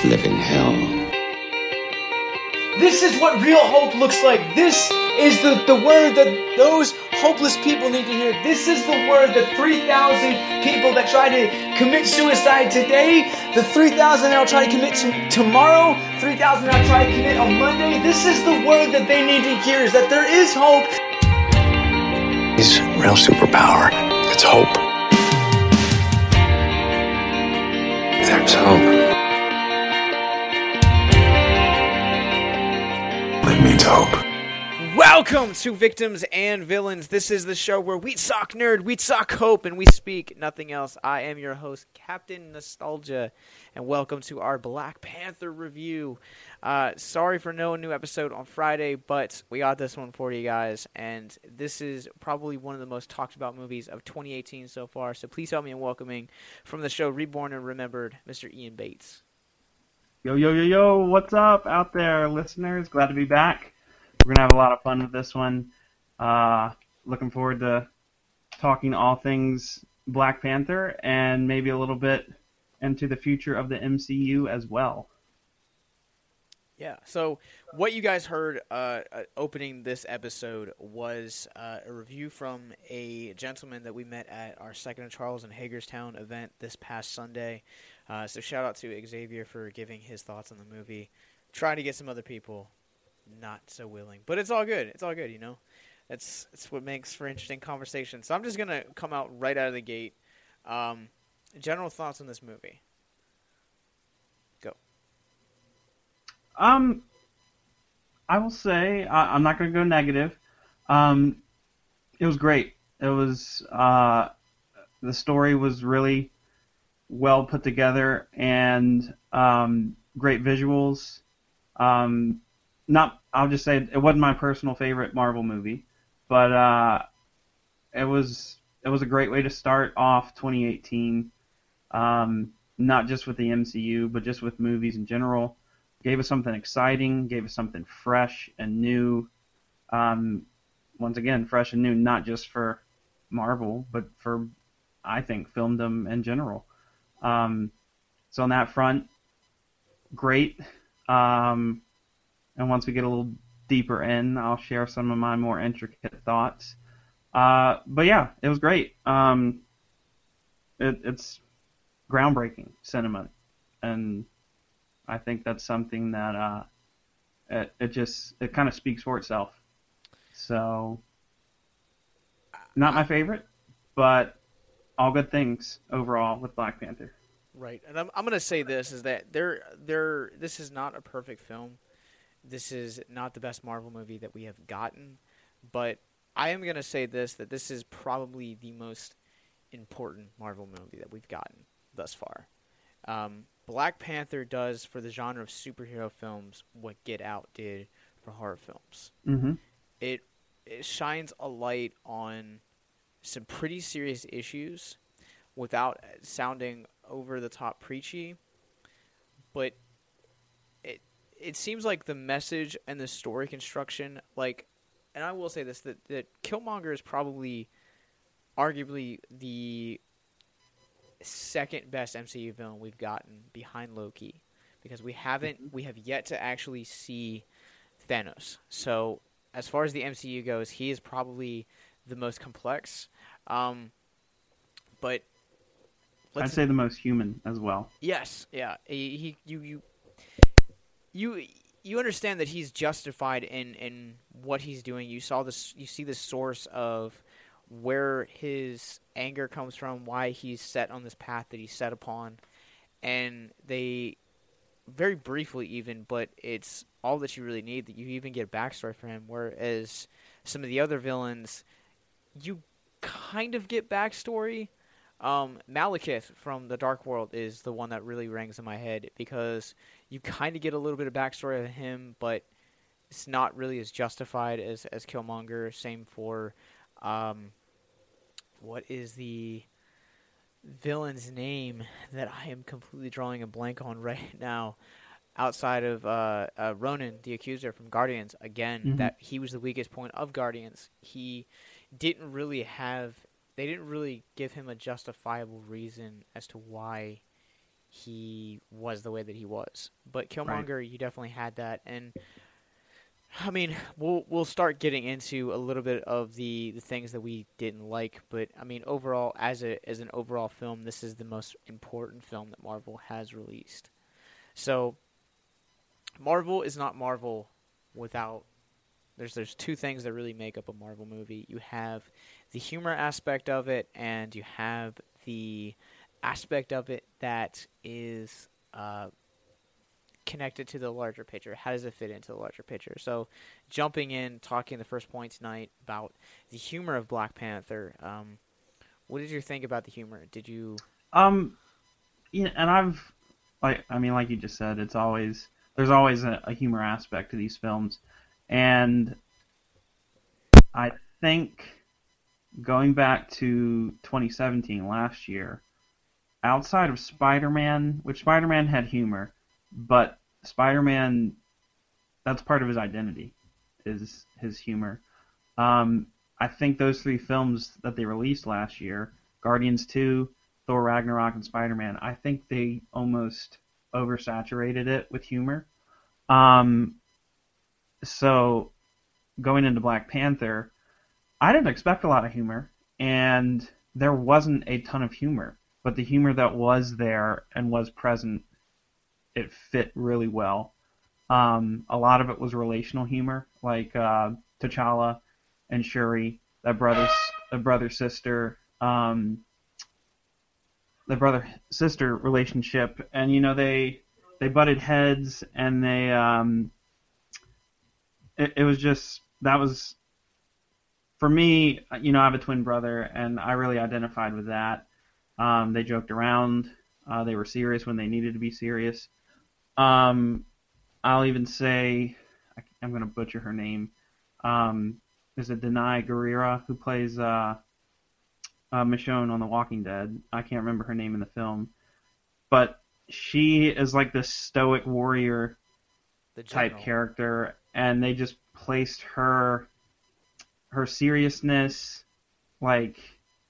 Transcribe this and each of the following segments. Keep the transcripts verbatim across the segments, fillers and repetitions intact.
living hell. This is what real hope looks like. This is the, the word that those hopeless people need to hear. This is the word that three thousand people that try to commit suicide today, the three thousand that will try to commit t- tomorrow, three thousand that will try to commit on Monday, this is the word that they need to hear, is that there is hope. His real superpower, it's hope. There's hope. It means hope. Welcome to Victims and Villains. This is the show where we talk nerd, we talk hope, and we speak nothing else. I am your host, Captain Nostalgia, and welcome to our Black Panther review. Uh, sorry for no new episode on Friday, but we got this one for you guys, and this is probably one of the most talked about movies of twenty eighteen so far, so please help me in welcoming from the show Reborn and Remembered, Mister Ian Bates. Yo, yo, yo, yo, what's up out there, listeners? Glad to be back. We're going to have a lot of fun with this one. Uh, looking forward to talking all things Black Panther and maybe a little bit into the future of the M C U as well. Yeah, so what you guys heard uh, opening this episode was uh, a review from a gentleman that we met at our Second and Charles in Hagerstown event this past Sunday. Uh, so shout out to Xavier for giving his thoughts on the movie. Trying to get some other people not so willing, but it's all good. It's all good, you know. That's that's what makes for interesting conversation. So I'm just gonna come out right out of the gate. Um, general thoughts on this movie. Go. Um, I will say I, I'm not gonna go negative. Um, it was great. It was uh, the story was really well put together and um, great visuals. Um, not, I'll just say it wasn't my personal favorite Marvel movie, but uh, it was it was a great way to start off twenty eighteen. Um, not just with the M C U, but just with movies in general. Gave us something exciting, gave us something fresh and new. Um, once again, fresh and new, not just for Marvel, but for, I think, filmdom in general. Um, so on that front, great. Um, and once we get a little deeper in, I'll share some of my more intricate thoughts. Uh, but yeah, it was great. Um, it, it's groundbreaking cinema, and I think that's something that uh, it, it just it kind of speaks for itself. So, not my favorite, but all good things overall with Black Panther. Right, and I'm I'm gonna say this is that there there this is not a perfect film. This is not the best Marvel movie that we have gotten, but I am gonna say this that this is probably the most important Marvel movie that we've gotten thus far. Um, Black Panther does for the genre of superhero films what Get Out did for horror films. Mm-hmm. It it shines a light on some pretty serious issues without sounding over the top preachy, but it it seems like the message and the story construction, like, and I will say this, that, that Killmonger is probably arguably the second best M C U villain we've gotten behind Loki, because we haven't we have yet to actually see Thanos. So as far as the M C U goes, he is probably the most complex. Um, but I'd say the most human as well. Yes, yeah. He, he you you you you understand that he's justified in, in what he's doing. You saw this. You see the source of where his anger comes from, why he's set on this path that he's set upon, and they very briefly even, but it's all that you really need. That you even get a backstory for him. Whereas some of the other villains, you kind of get backstory. Um, Malekith from the Dark World is the one that really rings in my head, because you kind of get a little bit of backstory of him, but it's not really as justified as, as Killmonger. Same for, um, what is the villain's name that I am completely drawing a blank on right now, outside of uh, uh, Ronan, the Accuser from Guardians. Again, mm-hmm. that he was the weakest point of Guardians. He didn't really have... They didn't really give him a justifiable reason as to why he was the way that he was. But Killmonger, right. you definitely had that, and I mean, we'll we'll start getting into a little bit of the, the things that we didn't like, but I mean, overall, as a as an overall film, this is the most important film that Marvel has released. So, Marvel is not Marvel without. There's there's two things that really make up a Marvel movie. You have the humor aspect of it, and you have the aspect of it that is uh, connected to the larger picture. How does it fit into the larger picture? So, jumping in, talking the first point tonight about the humor of Black Panther. Um, what did you think about the humor? Did you? Um, yeah, and I've like I mean, like you just said, it's always there's always a, a humor aspect to these films, and I think going back to twenty seventeen, last year, outside of Spider-Man, which Spider-Man had humor, but Spider-Man, that's part of his identity, is his humor. Um, I think those three films that they released last year, Guardians two, Thor Ragnarok, and Spider-Man, I think they almost oversaturated it with humor. Um, so, going into Black Panther, I didn't expect a lot of humor, and there wasn't a ton of humor. But the humor that was there and was present, it fit really well. Um, a lot of it was relational humor, like uh, T'Challa and Shuri, that brother, the brother sister, um, the brother sister relationship, and you know they they butted heads, and they um, it, it was just that was for me. You know, I have a twin brother, and I really identified with that. Um, they joked around. Uh, they were serious when they needed to be serious. Um, I'll even say, I, I'm going to butcher her name. Um, there's a Denai Guerrera who plays uh, uh, Michonne on The Walking Dead. I can't remember her name in the film. But she is like this stoic warrior type character, and they just placed her, her seriousness, like,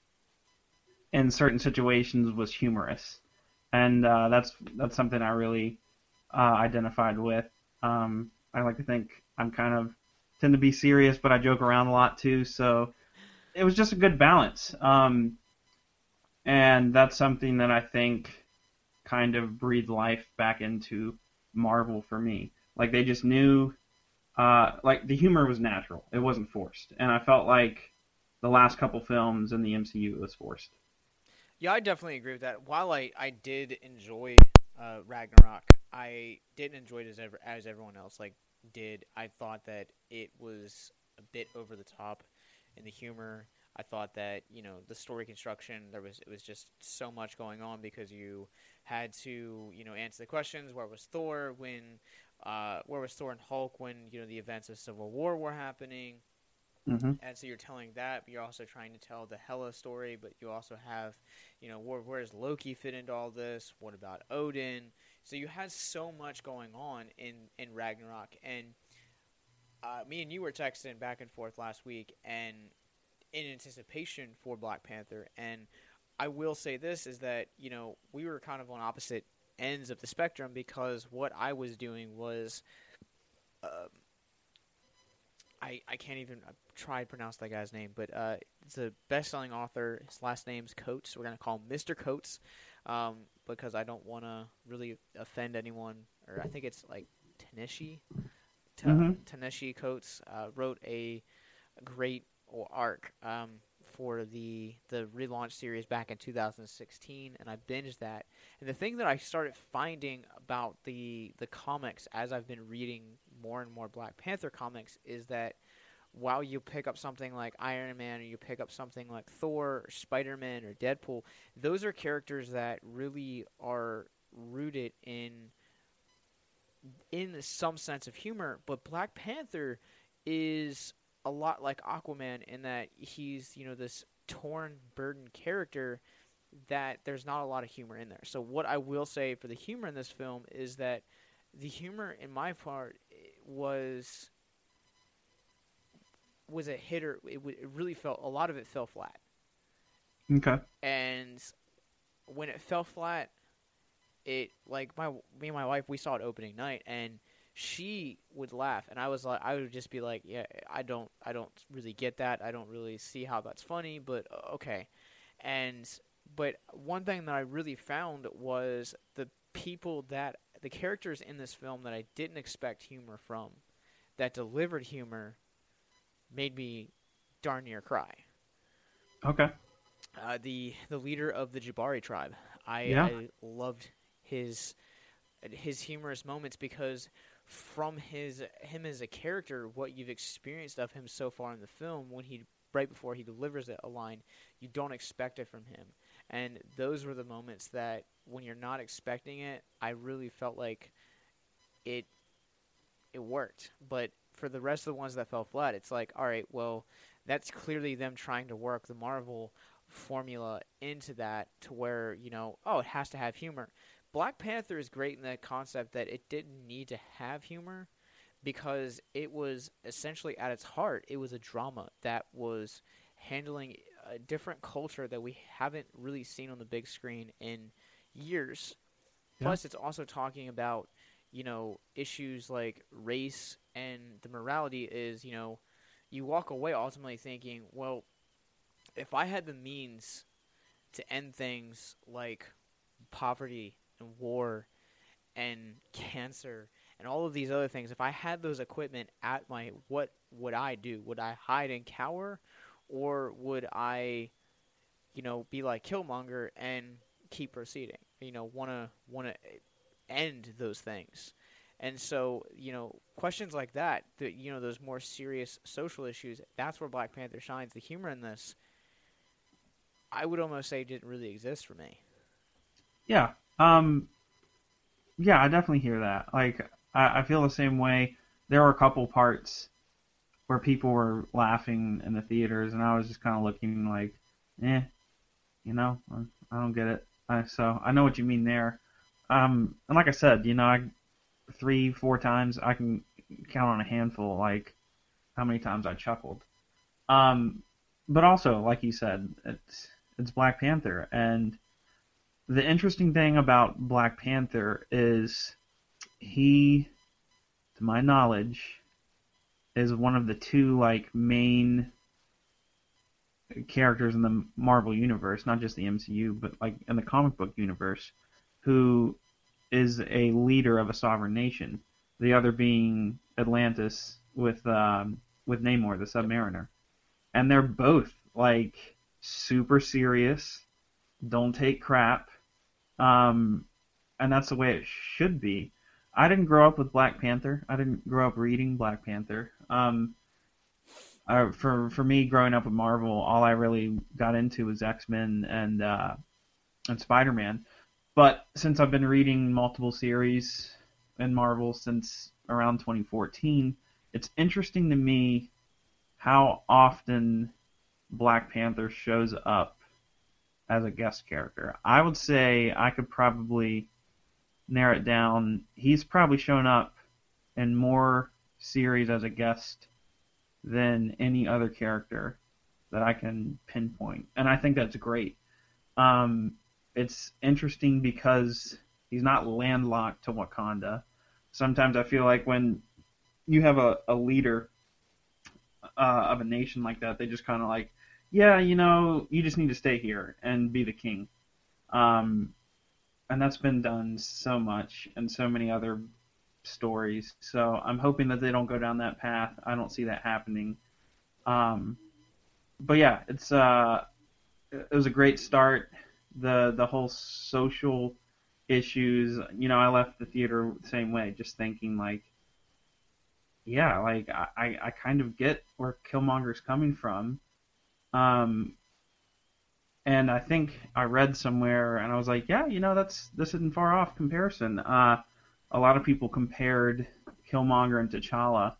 in certain situations was humorous, and uh, that's that's something I really uh, identified with. Um, I like to think I'm kind of tend to be serious, but I joke around a lot too. So it was just a good balance, um, and that's something that I think kind of breathed life back into Marvel for me. Like they just knew, uh, like the humor was natural; it wasn't forced, and I felt like the last couple films in the M C U it was forced. Yeah, I definitely agree with that. While I, I did enjoy uh, Ragnarok, I didn't enjoy it as ever, as everyone else like did. I thought that it was a bit over the top in the humor. I thought that, you know, the story construction, there was it was just so much going on because you had to, you know, answer the questions. Where was Thor when uh, where was Thor and Hulk when, you know, the events of Civil War were happening? Mm-hmm. And so you're telling that, but you're also trying to tell the Hela story, but you also have, you know, where, where does Loki fit into all this? What about Odin? So you had so much going on in, in Ragnarok. And uh, me and you were texting back and forth last week and in anticipation for Black Panther. And I will say this is that, you know, we were kind of on opposite ends of the spectrum because what I was doing was... Uh, I, I can't even try to pronounce that guy's name, but uh, it's a best-selling author. His last name's Coates. We're going to call him Mister Coates um, because I don't want to really offend anyone. Or I think it's like Tanishi. Ta- mm-hmm. Tanishi Coates uh, wrote a great arc um, for the the relaunch series back in two thousand sixteen, and I binged that. And the thing that I started finding about the the comics as I've been reading more and more Black Panther comics is that while you pick up something like Iron Man or you pick up something like Thor or Spider-Man or Deadpool, those are characters that really are rooted in in some sense of humor, but Black Panther is a lot like Aquaman in that he's, you know, this torn, burdened character that there's not a lot of humor in there. So what I will say for the humor in this film is that the humor in my part was was a hitter. It, w- it really felt, a lot of it fell flat. Okay. And when it fell flat, it like my me and my wife, we saw it opening night, and she would laugh, and I was like, I would just be like, yeah, I don't, I don't really get that. I don't really see how that's funny, but uh, okay. And but one thing that I really found was the people that the characters in this film that I didn't expect humor from, that delivered humor, made me darn near cry. Okay. Uh, the the leader of the Jabari tribe, I, Yeah. I loved his his humorous moments because from his him as a character, what you've experienced of him so far in the film, when he right before he delivers a line, you don't expect it from him, and those were the moments that when you're not expecting it, I really felt like it it worked. But for the rest of the ones that fell flat, it's like, all right, well, that's clearly them trying to work the Marvel formula into that to where, you know, oh, it has to have humor. Black Panther is great in the concept that it didn't need to have humor because it was essentially at its heart, it was a drama that was handling a different culture that we haven't really seen on the big screen in years. Yeah. Plus, it's also talking about, you know, issues like race, and the morality is, you know, you walk away ultimately thinking, well, if I had the means to end things like poverty and war and cancer and all of these other things, if I had those equipment at my, what would I do? Would I hide and cower, or would I, you know, be like Killmonger and keep proceeding? You know, want to want to end those things. And so, you know, questions like that, the, you know, those more serious social issues, that's where Black Panther shines. The humor in this, I would almost say, didn't really exist for me. Yeah. Um, yeah, I definitely hear that. Like, I, I feel the same way. There were a couple parts where people were laughing in the theaters, and I was just kind of looking like, eh, you know, I don't get it. I, so I know what you mean there. Um, and like I said, you know, I, three, four times, I can count on a handful, like, how many times I chuckled. Um, but also, like you said, it's it's Black Panther, and the interesting thing about Black Panther is he, to my knowledge, is one of the two like main characters in the Marvel universe, not just the M C U, but like in the comic book universe, who is a leader of a sovereign nation. The other being Atlantis with um, with Namor, the Submariner, and they're both like super serious, don't take crap, um, and that's the way it should be. I didn't grow up with Black Panther. I didn't grow up reading Black Panther. Um, I, for for me, growing up with Marvel, all I really got into was X-Men and uh, and Spider-Man. But since I've been reading multiple series in Marvel since around twenty fourteen, it's interesting to me how often Black Panther shows up as a guest character. I would say I could probably narrow it down. He's probably shown up in more series as a guest than any other character that I can pinpoint. And I think that's great. Um, it's interesting because he's not landlocked to Wakanda. Sometimes I feel like when you have a, a leader uh, of a nation like that, they just kind of like, yeah, you know, you just need to stay here and be the king. Um, and that's been done so much in so many other stories. So I'm hoping that they don't go down that path. I don't see that happening. Um, but yeah, it's uh, it was a great start. The the whole social issues, you know, I left the theater the same way, just thinking like, yeah, like I, I kind of get where Killmonger's coming from. Um, and I think I read somewhere, and I was like, yeah, you know, that's this isn't far off comparison. Uh, a lot of people compared Killmonger and T'Challa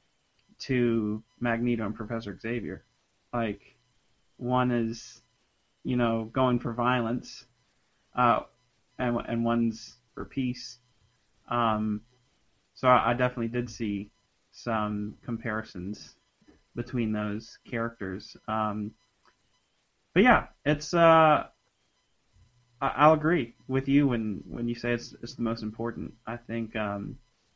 to Magneto and Professor Xavier. Like, one is, you know, going for violence, uh, and and one's for peace. Um, so I, I definitely did see some comparisons between those characters. Um, but yeah, it's uh, I, I'll agree with you when, when you say it's it's the most important. I think um,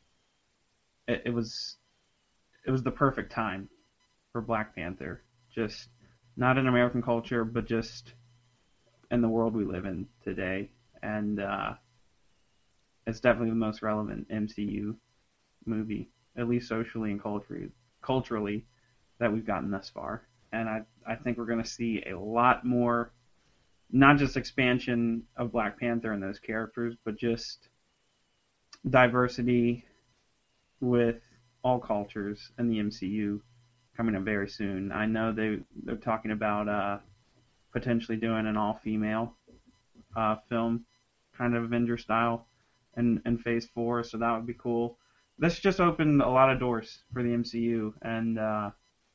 it, it was it was the perfect time for Black Panther. Just not in American culture, but just in the world we live in today. And uh, it's definitely the most relevant M C U movie, at least socially and culturally, culturally, that we've gotten thus far. And I, I think we're going to see a lot more, not just expansion of Black Panther and those characters, but just diversity with all cultures in the M C U coming up very soon. I know they, they're talking about uh, potentially doing an all-female uh, film, kind of Avenger style, in, in Phase four, so that would be cool. This just opened a lot of doors for the M C U, and uh,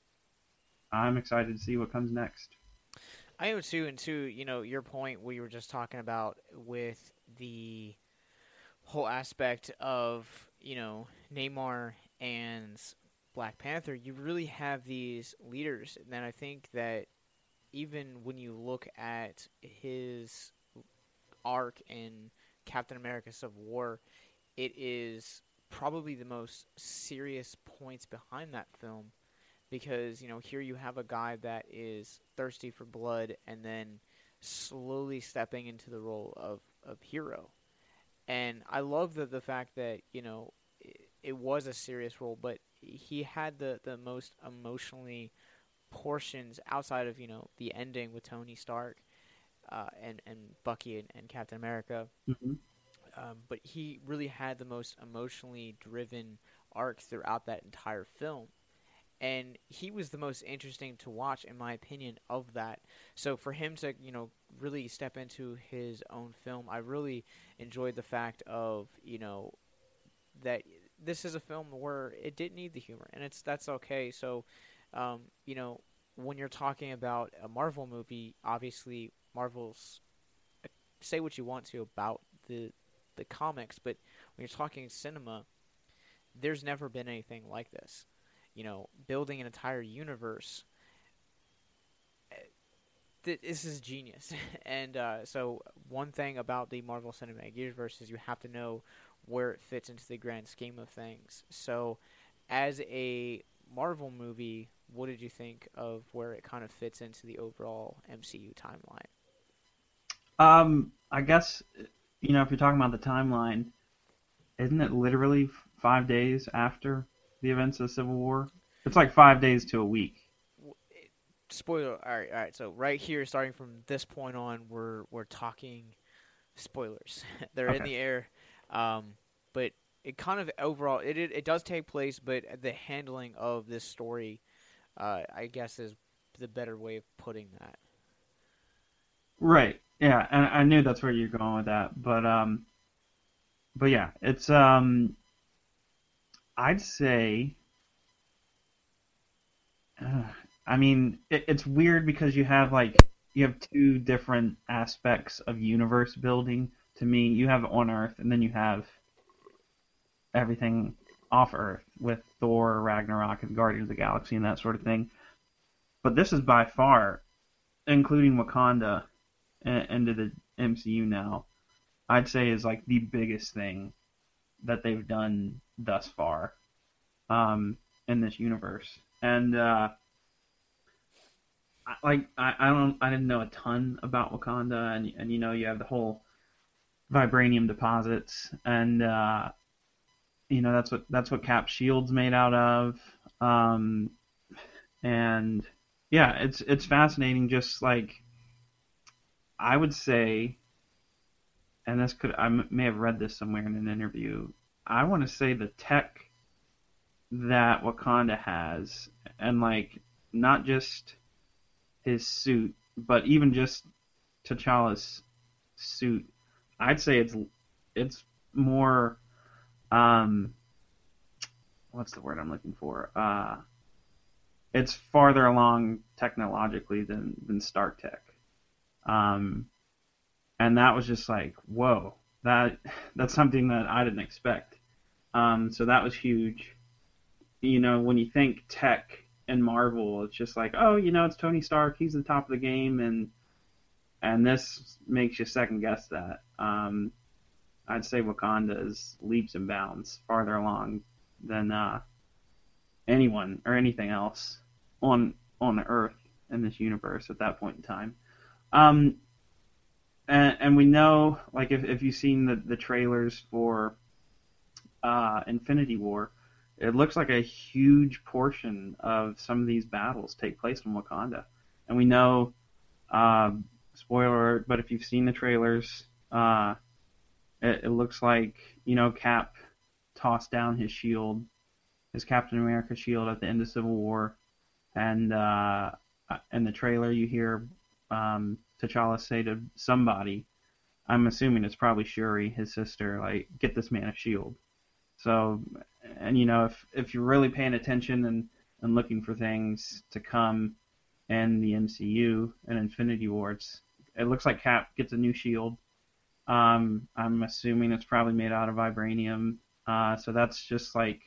I'm excited to see what comes next. I am too, and too, you know, your point we were just talking about with the whole aspect of, you know, Namor and Black Panther, you really have these leaders, and then I think that even when you look at his arc in Captain America Civil War, it is probably the most serious points behind that film, because, you know, here you have a guy that is thirsty for blood and then slowly stepping into the role of, of hero. And I love the, the fact that, you know, it, it was a serious role, but he had the, the most emotionally portions outside of, you know, the ending with Tony Stark uh, and, and Bucky and, and Captain America. Mm-hmm. Um, but he really had the most emotionally driven arc throughout that entire film. And he was the most interesting to watch, in my opinion, of that. So for him to, you know, really step into his own film, I really enjoyed the fact of, you know, that this is a film where it didn't need the humor, and it's that's okay. So, um, you know, when you're talking about a Marvel movie, obviously Marvel's, say what you want to about the the comics, but when you're talking cinema, there's never been anything like this. You know, building an entire universe, this is genius. And uh, so one thing about the Marvel Cinematic Universe is you have to know where it fits into the grand scheme of things. So as a Marvel movie, what did you think of where it kind of fits into the overall M C U timeline? Um, I guess, you know, if you're talking about the timeline, isn't it literally five days after the events of Civil War? It's like five days to a week. Spoiler. All right, all right. So right here, starting from this point on, we're we're talking spoilers. They're Okay. in the air, um, but it kind of overall it, it it does take place, but the handling of this story, uh, I guess, is the better way of putting that. Right. Yeah, and I knew that's where you're going with that, but um, but yeah, it's um, I'd say, uh, I mean, it, it's weird because you have like you have two different aspects of universe building. To me, you have on Earth, and then you have everything off Earth with Thor, Ragnarok, and Guardians of the Galaxy, and that sort of thing. But this is by far, including Wakanda, into the M C U now, I'd say is like the biggest thing that they've done thus far um, in this universe. And uh, I, like I, I don't I didn't know a ton about Wakanda, and and you know you have the whole vibranium deposits, and uh, you know that's what that's what Cap Shield's made out of, um, and yeah, it's it's fascinating. Just like I would say, and this could I may have read this somewhere in an interview. I want to say the tech that Wakanda has, and like not just his suit, but even just T'Challa's suit, I'd say it's it's more um what's the word I'm looking for? Uh, it's farther along technologically than than Stark Tech. Um, and that was just like, whoa, that that's something that I didn't expect. Um, so that was huge. You know, when you think tech and Marvel, it's just like, oh, you know, it's Tony Stark, he's the top of the game, and and this makes you second guess that. Um, I'd say Wakanda is leaps and bounds farther along than uh, anyone or anything else on on the Earth in this universe at that point in time. Um, and, and we know, like, if, if you've seen the, the trailers for uh, Infinity War, it looks like a huge portion of some of these battles take place in Wakanda. And we know, uh, spoiler alert, but if you've seen the trailers, uh, it, it looks like, you know, Cap tossed down his shield, his Captain America shield at the end of Civil War. And uh, in the trailer, you hear um, T'Challa say to somebody, I'm assuming it's probably Shuri, his sister, like, get this man a shield. So, and you know, if if you're really paying attention and, and looking for things to come in the M C U and Infinity War, it's, it looks like Cap gets a new shield. Um, I'm assuming it's probably made out of vibranium. Uh, so that's just like,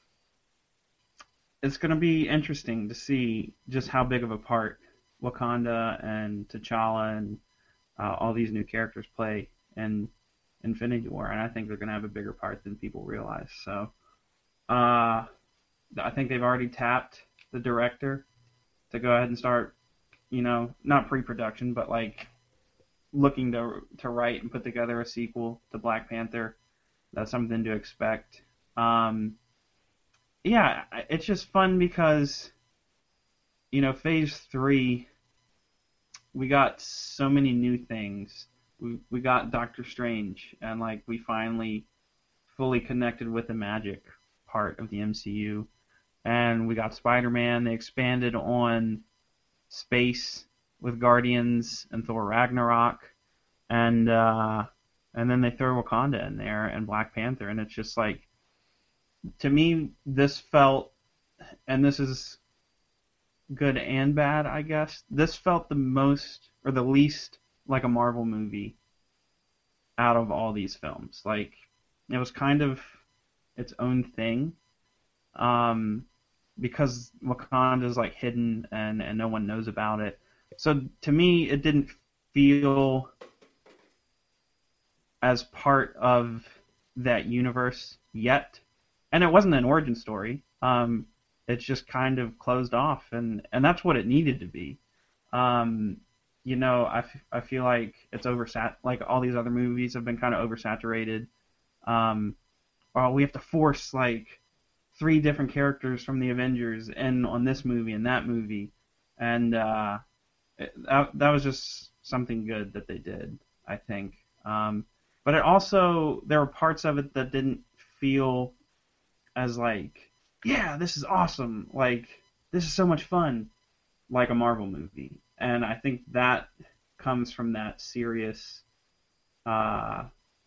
it's going to be interesting to see just how big of a part Wakanda and T'Challa and uh, all these new characters play in Infinity War, and I think they're going to have a bigger part than people realize. So, uh, I think they've already tapped the director to go ahead and start, you know, not pre-production, but like looking to to write and put together a sequel to Black Panther. That's something to expect. Um, yeah, it's just fun because, you know, Phase Three, we got so many new things. We we got Doctor Strange, and like we finally fully connected with the magic part of the M C U. And we got Spider-Man. They expanded on space with Guardians and Thor Ragnarok, and uh, and then they throw Wakanda in there and Black Panther, and it's just like, to me, this felt, and this is good and bad, I guess. This felt the most or the least like a Marvel movie out of all these films. Like, it was kind of its own thing, um, because Wakanda is like hidden and, and no one knows about it. So to me, it didn't feel as part of that universe yet, and it wasn't an origin story. Um, it's just kind of closed off, and, and that's what it needed to be. Um, You know, I, f- I feel like it's oversat. Like all these other movies have been kind of oversaturated. Um, or we have to force like three different characters from the Avengers in on this movie and that movie, and uh, it, that that was just something good that they did, I think. Um, but it also, there were parts of it that didn't feel as like, yeah, this is awesome. Like, this is so much fun, like a Marvel movie. And I think that comes from that serious, uh,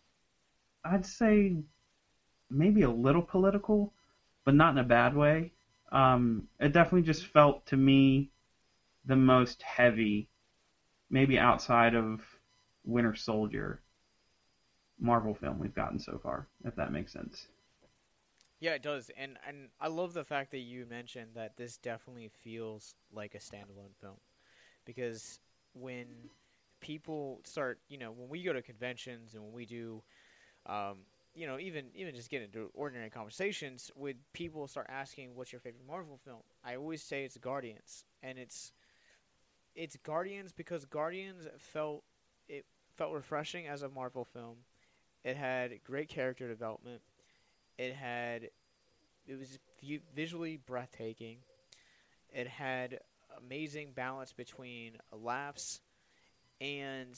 I'd say maybe a little political, but not in a bad way. Um, it definitely just felt to me the most heavy, maybe outside of Winter Soldier, Marvel film we've gotten so far, if that makes sense. Yeah, it does, and and I love the fact that you mentioned that this definitely feels like a standalone film. Because when people start, you know, when we go to conventions and when we do, um, you know, even even just get into ordinary conversations, when people start asking, "What's your favorite Marvel film?" I always say it's Guardians, and it's it's Guardians because Guardians felt it felt refreshing as a Marvel film. It had great character development. It had it was visually breathtaking. It had amazing balance between laughs and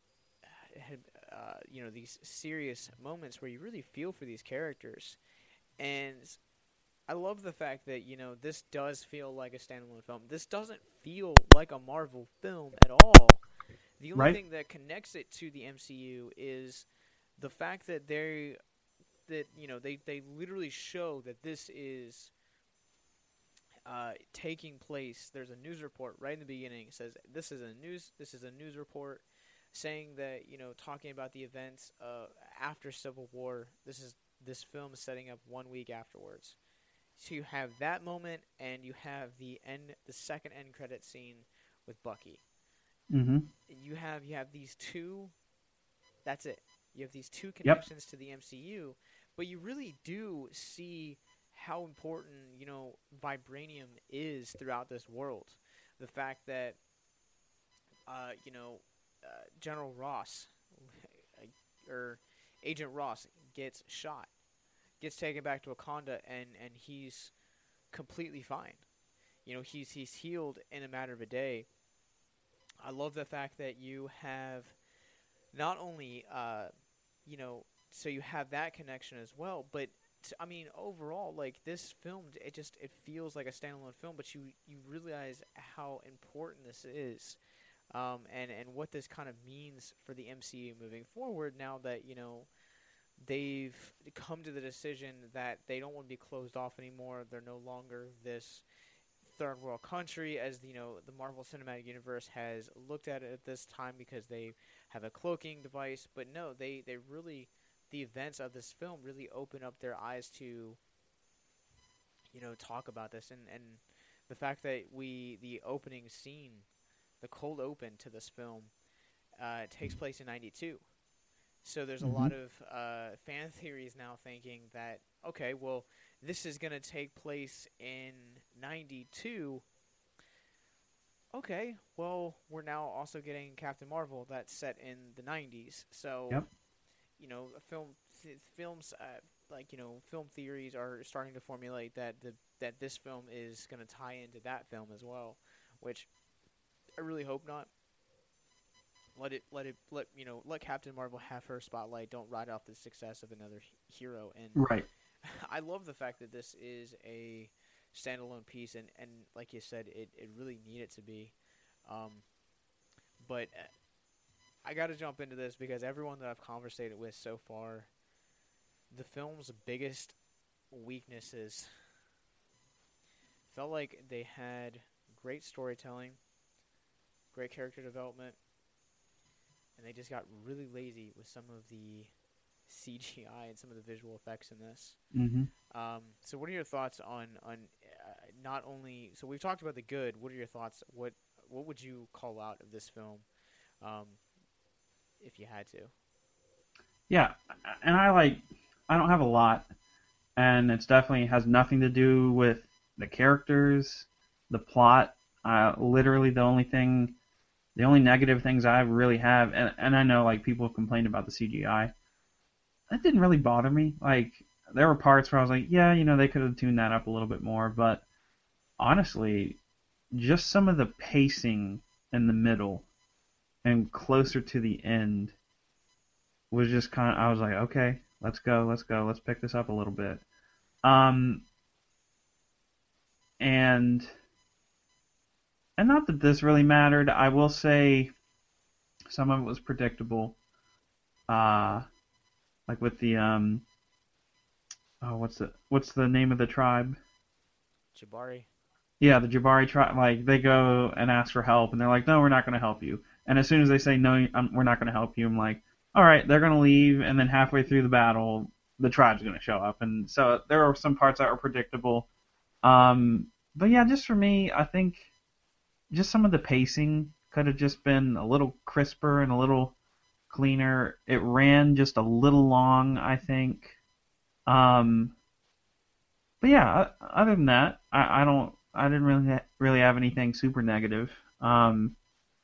it had, uh, you know, these serious moments where you really feel for these characters. And I love the fact that, you know, this does feel like a standalone film. This doesn't feel like a Marvel film at all. The only Right. thing that connects it to the M C U is the fact that they that you know they, they literally show that this is Uh, taking place. There's a news report right in the beginning. It says this is a news. This is a news report saying that, you know, talking about the events uh, after Civil War. This is this film is setting up one week afterwards. So you have that moment, and you have the end, the second end credit scene with Bucky, Mm-hmm. You have you have these two. That's it. You have these two Yep. connections to the M C U, but you really do see how important, you know, vibranium is throughout this world. The fact that, uh, you know, uh, General Ross or Agent Ross gets shot, gets taken back to Wakanda, and, and he's completely fine. You know, he's he's healed in a matter of a day. I love the fact that you have not only, uh, you know, so you have that connection as well, but t- I mean, overall, like this film, it just it feels like a standalone film, but you you realize how important this is, um, and and what this kind of means for the M C U moving forward. Now that you know they've come to the decision that they don't want to be closed off anymore. They're no longer this third world country, as you know the Marvel Cinematic Universe has looked at it at this time, because they have a cloaking device. But no, they they really, the events of this film really open up their eyes to, you know, talk about this, and and the fact that we the opening scene, the cold open to this film, uh, takes place in ninety-two. So there's a Mm-hmm. lot of uh, fan theories now thinking that, okay, well, this is going to take place in ninety-two. Okay, well, we're now also getting Captain Marvel that's set in the nineties. So, Yep. you know, film th- films uh, like, you know, film theories are starting to formulate that the that this film is going to tie into that film as well, which I really hope not. Let it, let it, let you know, let Captain Marvel have her spotlight. Don't ride off the success of another h- hero. And Right. I love the fact that this is a standalone piece, and, and like you said, it, it really needed to be. Um, but uh, I got to jump into this because everyone that I've conversated with so far, the film's biggest weaknesses felt like they had great storytelling, great character development, and they just got really lazy with some of the C G I and some of the visual effects in this. Mm-hmm. Um, so, what are your thoughts on on uh, not only? So, we've talked about the good. What are your thoughts? What what would you call out of this film, um, if you had to? Yeah, and I like, I don't have a lot, and it's definitely has nothing to do with the characters, the plot. Uh, literally, the only thing, the only negative things I really have, and, and I know like people have complained about the C G I. That didn't really bother me. Like, there were parts where I was like, yeah, you know, they could have tuned that up a little bit more, but honestly, just some of the pacing in the middle and closer to the end was just kind of, I was like, okay, let's go, let's go, let's pick this up a little bit. Um, and, and not that this really mattered, I will say some of it was predictable. Uh, like with the, um, oh, what's the, what's the name of the tribe? Jabari. Yeah, the Jabari tribe, like, they go and ask for help, and they're like, no, we're not going to help you. And as soon as they say, no, I'm, we're not going to help you, I'm like, all right, they're going to leave, and then halfway through the battle, the tribe's going to show up. And so there are some parts that were predictable. Um, but yeah, just for me, I think just some of the pacing could have just been a little crisper and a little cleaner. It ran just a little long, I think. Um, but yeah, other than that, I, I don't, I didn't really ha- really have anything super negative. Um,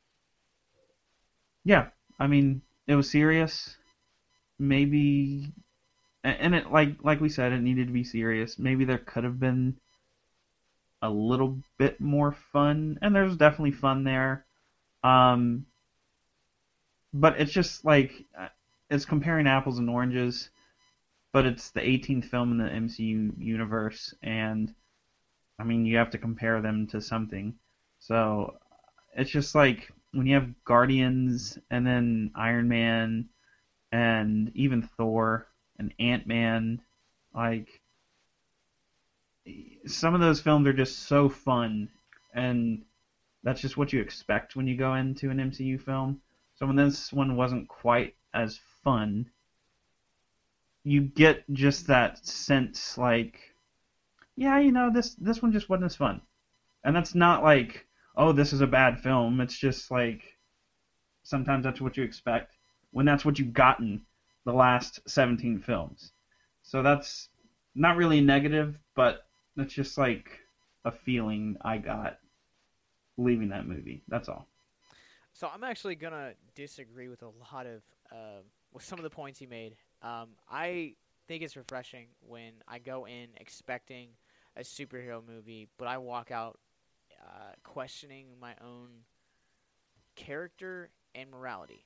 yeah, I mean, it was serious. Maybe, and it like like we said, it needed to be serious. Maybe there could have been a little bit more fun, and there's definitely fun there. Um, but it's just like it's comparing apples and oranges. But it's the eighteenth film in the M C U universe, and I mean, you have to compare them to something. So it's just like when you have Guardians and then Iron Man and even Thor and Ant-Man, like some of those films are just so fun, and that's just what you expect when you go into an M C U film. So when this one wasn't quite as fun, you get just that sense like, yeah, you know, this this one just wasn't as fun. And that's not like, oh, this is a bad film. It's just like, sometimes that's what you expect when that's what you've gotten the last seventeen films. So that's not really negative, but that's just like a feeling I got leaving that movie. That's all. So I'm actually gonna disagree with a lot of uh, with some of the points he made. Um, I think it's refreshing when I go in expecting a superhero movie, but I walk out uh, questioning my own character and morality.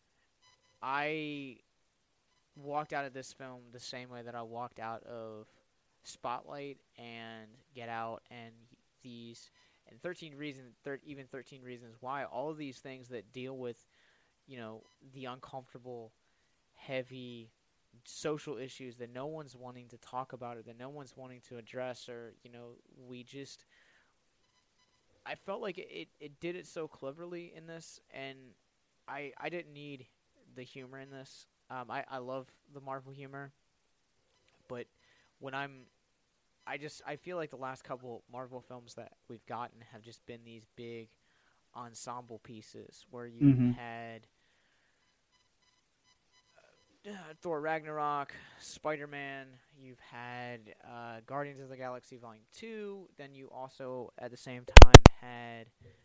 I walked out of this film the same way that I walked out of Spotlight and Get Out and these and thirteen reasons, thir- even thirteen Reasons Why. All of these things that deal with, you know, the uncomfortable, heavy social issues that no one's wanting to talk about or that no one's wanting to address, or you know, we just. I felt like it, it did it so cleverly in this, and I I didn't need the humor in this. Um, I, I love the Marvel humor, but when I'm, I just I feel like the last couple Marvel films that we've gotten have just been these big ensemble pieces where you Mm-hmm. had uh, Thor Ragnarok, Spider-Man, you've had uh, Guardians of the Galaxy Volume two, then you also at the same time had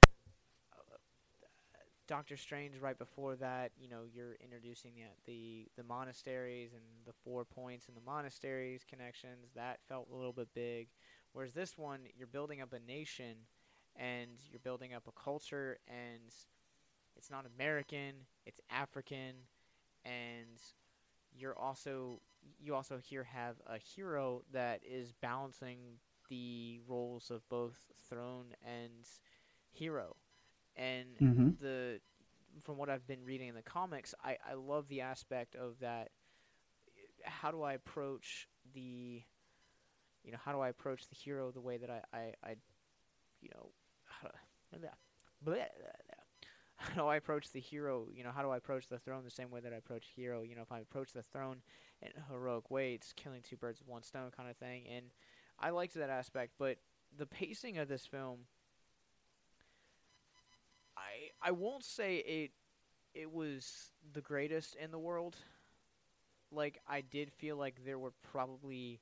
Doctor Strange right before that. You know, you're introducing the, the the monasteries and the four points and the monasteries connections. That felt a little bit big. Whereas this one, you're building up a nation and you're building up a culture, and it's not American, it's African, and you're also you also here have a hero that is balancing the roles of both throne and hero. And Mm-hmm. the from what I've been reading in the comics, I, I love the aspect of that. How do I approach the, you know, how do I approach the hero the way that I, I, I you know, how do, blah, blah, blah. How do I approach the hero? You know, how do I approach the throne the same way that I approach hero? You know, if I approach the throne in a heroic way, it's killing two birds with one stone kind of thing. And I liked that aspect, but the pacing of this film, I I won't say it it was the greatest in the world. Like, I did feel like there were probably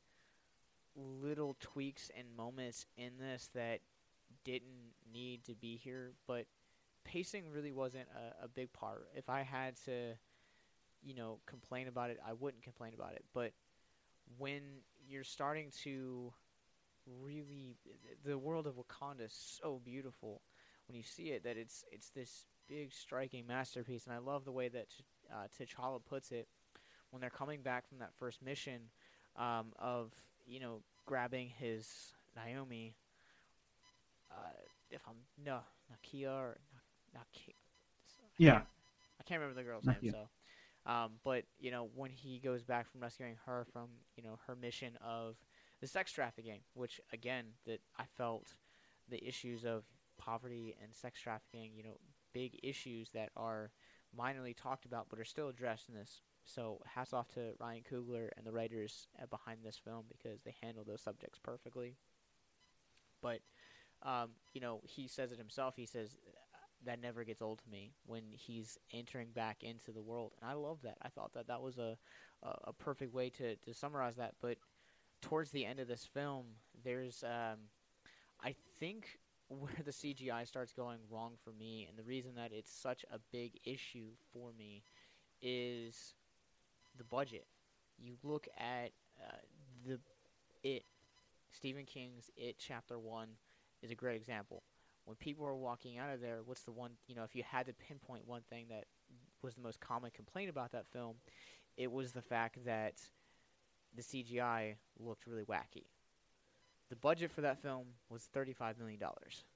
little tweaks and moments in this that didn't need to be here, but pacing really wasn't a, a big part. If I had to, you know, complain about it, I wouldn't complain about it. But when you're starting to really, the world of Wakanda is so beautiful when you see it, that it's it's this big striking masterpiece. And I love the way that uh, T'Challa puts it when they're coming back from that first mission um, of, you know, grabbing his Naomi, uh, if I'm no Nakia or Nakia, Yeah. I can't remember the girl's Nakia. name. So, um, but you know, when he goes back from rescuing her from, you know, her mission of the sex trafficking, which again, that I felt the issues of poverty and sex trafficking, you know, big issues that are minorly talked about but are still addressed in this. So hats off to Ryan Coogler and the writers behind this film, because they handle those subjects perfectly. But, um, you know, he says it himself. He says that never gets old to me when he's entering back into the world. And I love that. I thought that that was a, a, a perfect way to, to summarize that. But towards the end of this film, there's, um, I think, where the C G I starts going wrong for me, and the reason that it's such a big issue for me is the budget. You look at uh, the It, Stephen King's It Chapter One is a great example. When people are walking out of there, what's the one, you know, if you had to pinpoint one thing that was the most common complaint about that film, it was the fact that the C G I looked really wacky. The budget for that film was thirty-five million dollars.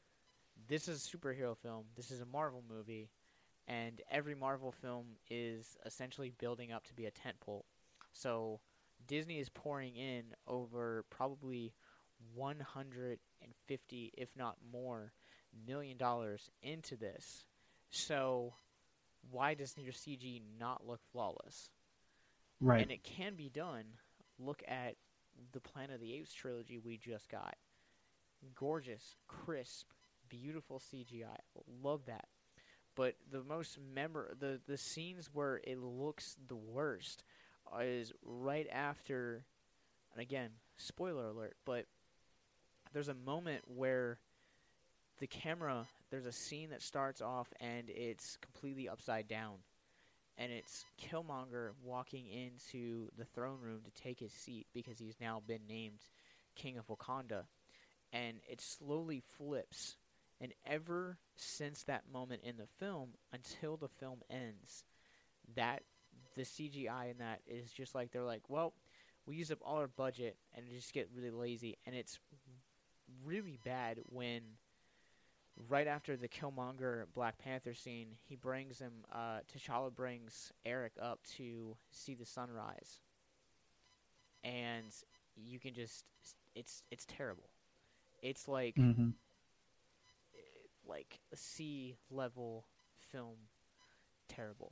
This is a superhero film. This is a Marvel movie. And every Marvel film is essentially building up to be a tentpole. So Disney is pouring in over probably one hundred fifty, if not more, million dollars into this. So why does your C G not look flawless? Right. And it can be done. Look at the Planet of the Apes trilogy we just got. Gorgeous, crisp, beautiful C G I. Love that. But the most memor the the scenes where it looks the worst is right after, and again, spoiler alert, but there's a moment where the camera, there's a scene that starts off and it's completely upside down. And it's Killmonger walking into the throne room to take his seat because he's now been named King of Wakanda. And it slowly flips. And ever since that moment in the film, until the film ends, that the C G I in that is just like, they're like, well, we use up all our budget and just get really lazy. And it's really bad when right after the Killmonger Black Panther scene, he brings him, uh, T'Challa brings Eric up to see the sunrise. And you can just, it's it's terrible. It's like, Mm-hmm. like a sea level film, terrible.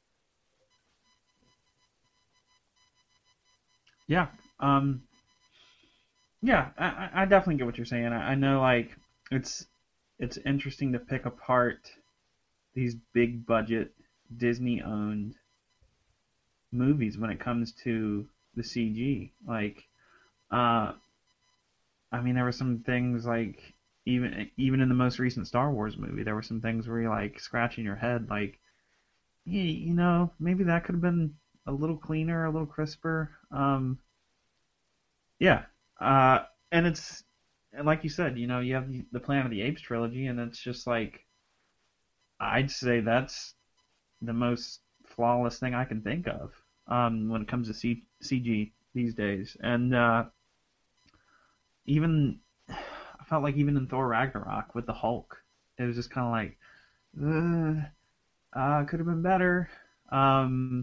Yeah. Um. Yeah, I, I I definitely get what you're saying. I, I know, like, it's it's interesting to pick apart these big budget Disney owned movies when it comes to the C G. Like, uh, I mean, there were some things like even even in the most recent Star Wars movie, there were some things where you're like scratching your head, like, yeah, you know, maybe that could have been a little cleaner, a little crisper. Um, yeah, uh, and it's and like you said, you know, you have the, the Planet of the Apes trilogy, and it's just like, I'd say that's the most flawless thing I can think of um, when it comes to C- CG these days. And uh, even, I felt like even in Thor Ragnarok with the Hulk, it was just kind of like, uh, uh, could have been better. Um,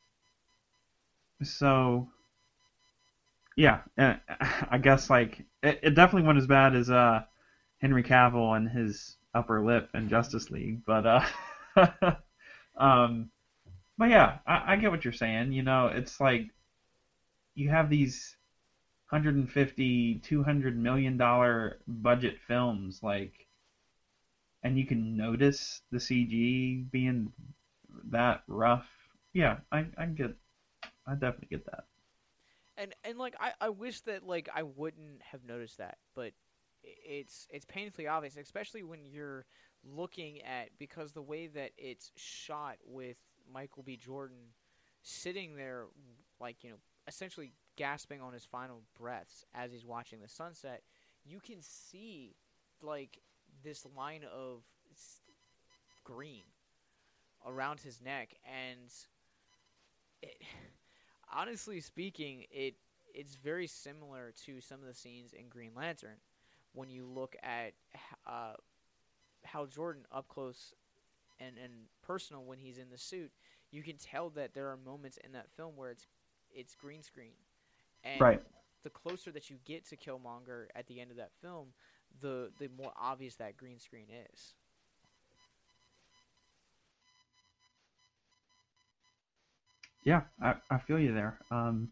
so, yeah, uh, I guess like it, it definitely wasn't as bad as uh, Henry Cavill and his upper lip in Justice League, but uh, um, but yeah, I, I get what you're saying. You know, it's like you have these one hundred fifty, two hundred million dollar budget films, like, and you can notice the C G being that rough. Yeah, I, I get, I definitely get that. And and like I, I wish that like I wouldn't have noticed that, but it's it's painfully obvious, especially when you're looking at, because the way that it's shot with Michael B. Jordan sitting there, like, you know, essentially gasping on his final breaths as he's watching the sunset, you can see like this line of green around his neck, and it, honestly speaking, it it's very similar to some of the scenes in Green Lantern when you look at uh, Hal Jordan up close and, and personal when he's in the suit. You can tell that there are moments in that film where it's it's green screen, and Right. the closer that you get to Killmonger at the end of that film, the the more obvious that green screen is. Yeah, I, I feel you there. Um,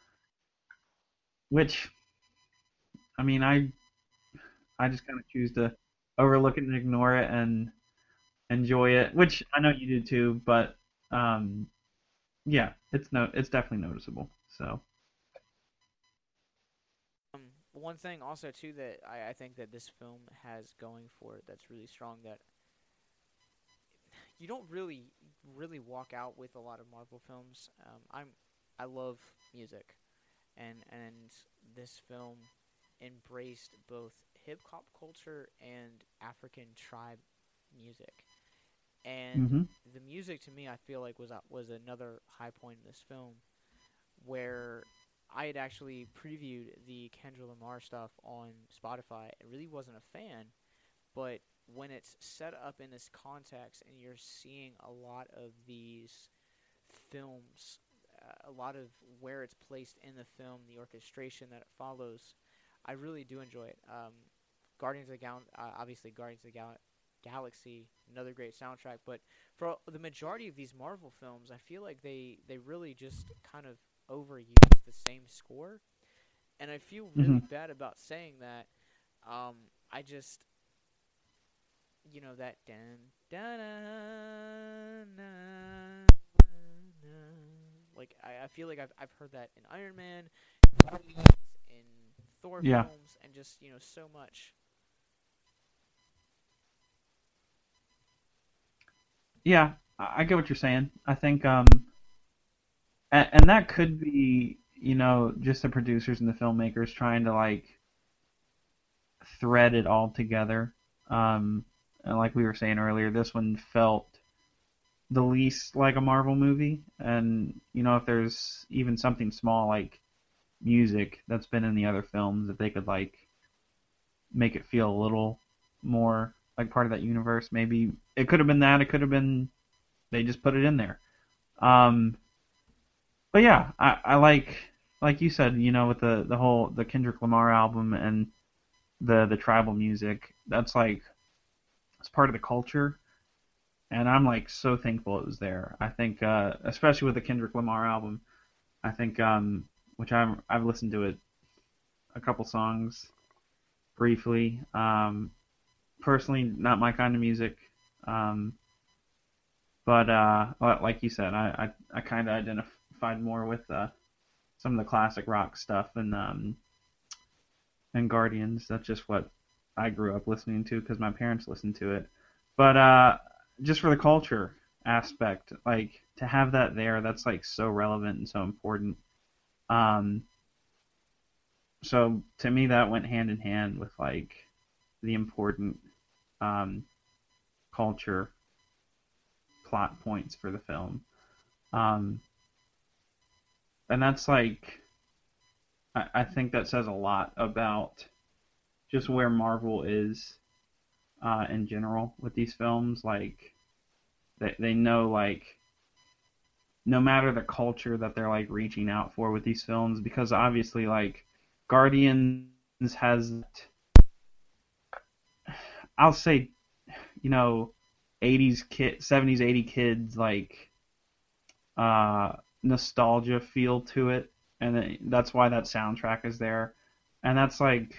which, I mean, I I just kind of choose to overlook it and ignore it and enjoy it, which I know you do too. But um, yeah, it's no, it's definitely noticeable. So Um, one thing also too that I, I think that this film has going for it that's really strong, that you don't really really walk out with a lot of Marvel films. Um, I'm I love music, and and this film embraced both hip hop culture and African tribe music. And hmm the music to me, I feel like was a, was another high point in this film, where I had actually previewed the Kendrick Lamar stuff on Spotify. I really wasn't a fan, but when it's set up in this context and you're seeing a lot of these films, uh, a lot of where it's placed in the film, the orchestration that it follows, I really do enjoy it. Um, Guardians of the Gal- uh, obviously Guardians of the Gal- Galaxy, another great soundtrack. But for the majority of these Marvel films, I feel like they, they really just kind of overuse the same score, and I feel really hmm bad about saying that. Um, I just, you know, that dun Like I, I feel like I've I've heard that in Iron Man, in Thor Yeah. films, and just you know so much. Yeah, I I get what you're saying. I think, um, and, and that could be, you know, just the producers and the filmmakers trying to like thread it all together. Um, and like we were saying earlier, this one felt the least like a Marvel movie. And you know, if there's even something small like music that's been in the other films, that they could like make it feel a little more like part of that universe. Maybe it could have been that. It could have been they just put it in there. Um, but yeah, I, I like like you said, you know, with the, the whole the Kendrick Lamar album and the the tribal music. That's like it's part of the culture, and I'm like so thankful it was there. I think, uh, especially with the Kendrick Lamar album, I think, um, which I've I've listened to it a couple songs briefly. Um, personally, not my kind of music. Um, but uh, like you said, I, I, I kind of identified more with uh, some of the classic rock stuff and um, and Guardians. That's just what I grew up listening to because my parents listened to it. But uh, just for the culture aspect, like to have that there, that's like so relevant and so important. Um, so to me, that went hand in hand with like the important um, culture plot points for the film. Um, and that's like, I, I think that says a lot about just where Marvel is uh, in general with these films. Like, they, they know, like, no matter the culture that they're, like, reaching out for with these films, because obviously, like, Guardians has, I'll say, you know, eighties kid, seventies, eighties kids, like, uh, nostalgia feel to it, and it, that's why that soundtrack is there, and that's like,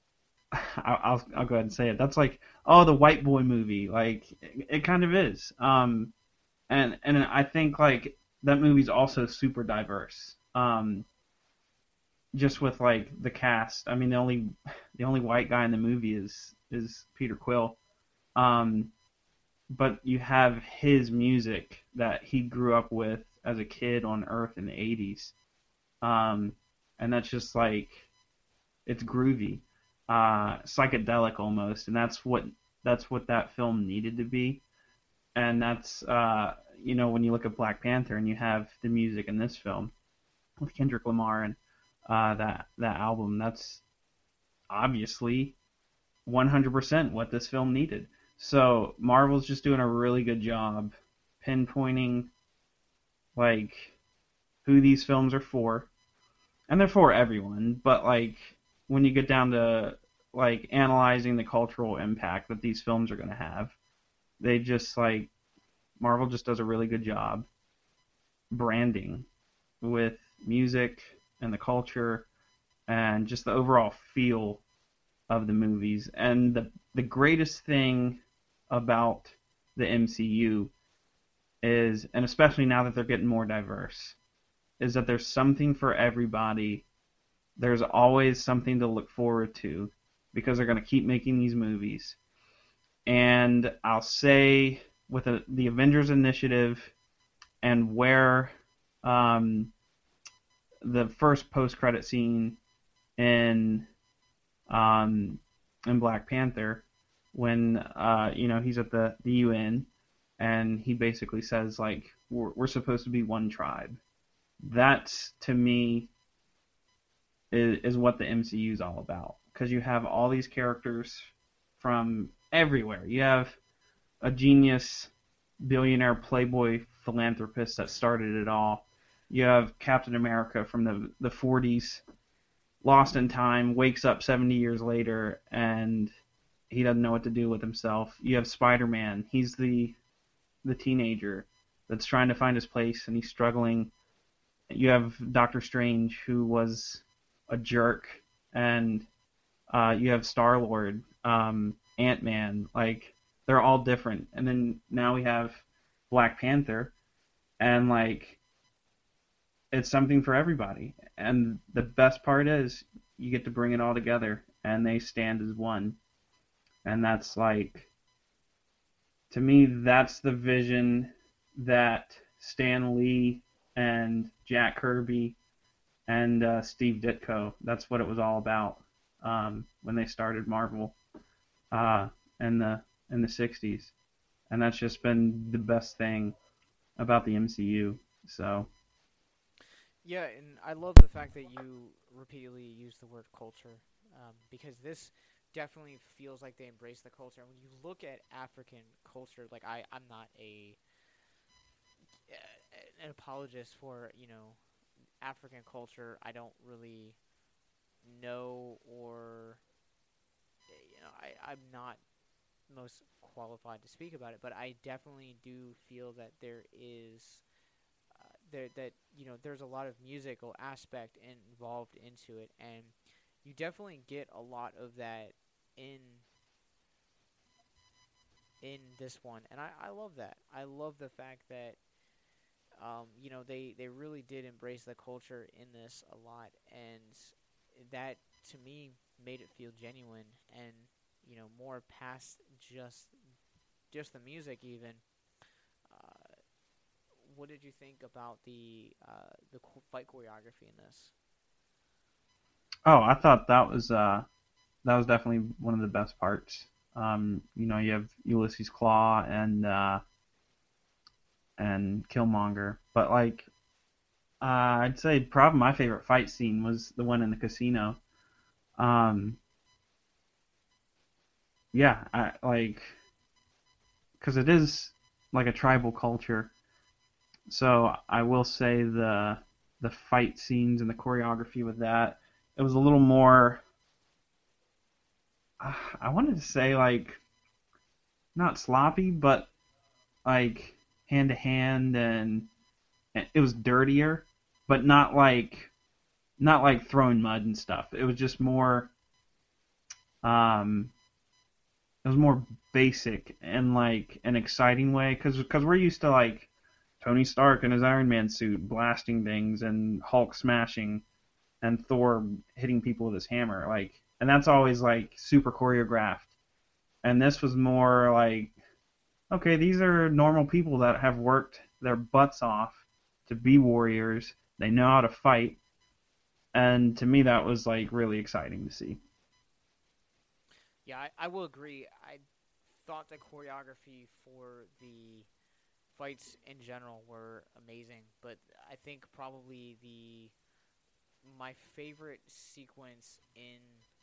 I'll I'll go ahead and say it. That's like, oh, the white boy movie, like it, it kind of is, um, and and I think like that movie's also super diverse, um, just with like the cast. I mean, the only the only white guy in the movie is is Peter Quill, um. But you have his music that he grew up with as a kid on Earth in the eighties. Um, and that's just like, it's groovy, uh, psychedelic almost. And that's what, that's what that film needed to be. And that's, uh, you know, when you look at Black Panther and you have the music in this film with Kendrick Lamar and, uh, that, that album, that's obviously one hundred percent what this film needed. So Marvel's just doing a really good job pinpointing like who these films are for. And they're for everyone, but like when you get down to like analyzing the cultural impact that these films are going to have, they just like Marvel just does a really good job branding with music and the culture and just the overall feel of the movies. And the the greatest thing about the M C U is, and especially now that they're getting more diverse, is that there's something for everybody. There's always something to look forward to because they're going to keep making these movies. And I'll say with the, the Avengers Initiative and where um, the first post-credit scene in um, in Black Panther, when uh, you know he's at the, the U N and he basically says like we're, we're supposed to be one tribe. That's to me is, is what the M C U is all about, because you have all these characters from everywhere. You have a genius billionaire playboy philanthropist that started it all. You have Captain America from the the forties, lost in time, wakes up seventy years later and he doesn't know what to do with himself. You have Spider-Man. He's the the teenager that's trying to find his place and he's struggling. You have Doctor Strange, who was a jerk, and uh, you have Star-Lord, um, Ant-Man. Like, they're all different. And then now we have Black Panther, and like it's something for everybody. And the best part is you get to bring it all together, and they stand as one. And that's like, to me, that's the vision that Stan Lee and Jack Kirby and uh, Steve Ditko, that's what it was all about um, when they started Marvel uh, in the in the sixties. And that's just been the best thing about the M C U. So Yeah, and I love the fact that you repeatedly use the word culture, um, because this definitely feels like they embrace the culture. And when you look at African culture, like I, I'm not a an apologist for, you know, African culture. I don't really know, or you know, I, I'm not most qualified to speak about it, but I definitely do feel that there is uh, there that you know there's a lot of musical aspect involved into it, and you definitely get a lot of that in in this one, and I, I love that. I love the fact that um, you know they, they really did embrace the culture in this a lot, and that to me made it feel genuine and you know more past just just the music even. Uh, what did you think about the uh, the co- fight choreography in this? Oh, I thought that was uh, that was definitely one of the best parts. Um, you know, you have Ulysses Claw and uh, and Killmonger, but like uh, I'd say probably my favorite fight scene was the one in the casino. Um, yeah, I like because it is like a tribal culture. So I will say the the fight scenes and the choreography with that, it was a little more. Uh, I wanted to say like not sloppy, but like hand to hand, and it was dirtier, but not like not like throwing mud and stuff. It was just more. Um, it was more basic and like an exciting way, because because we're used to like Tony Stark in his Iron Man suit blasting things, and Hulk smashing, and Thor hitting people with his hammer, like, and that's always like super choreographed. And this was more like, okay, these are normal people that have worked their butts off to be warriors. They know how to fight, and to me that was like really exciting to see. Yeah, I, I will agree. I thought the choreography for the fights in general were amazing, but I think probably the my favorite sequence in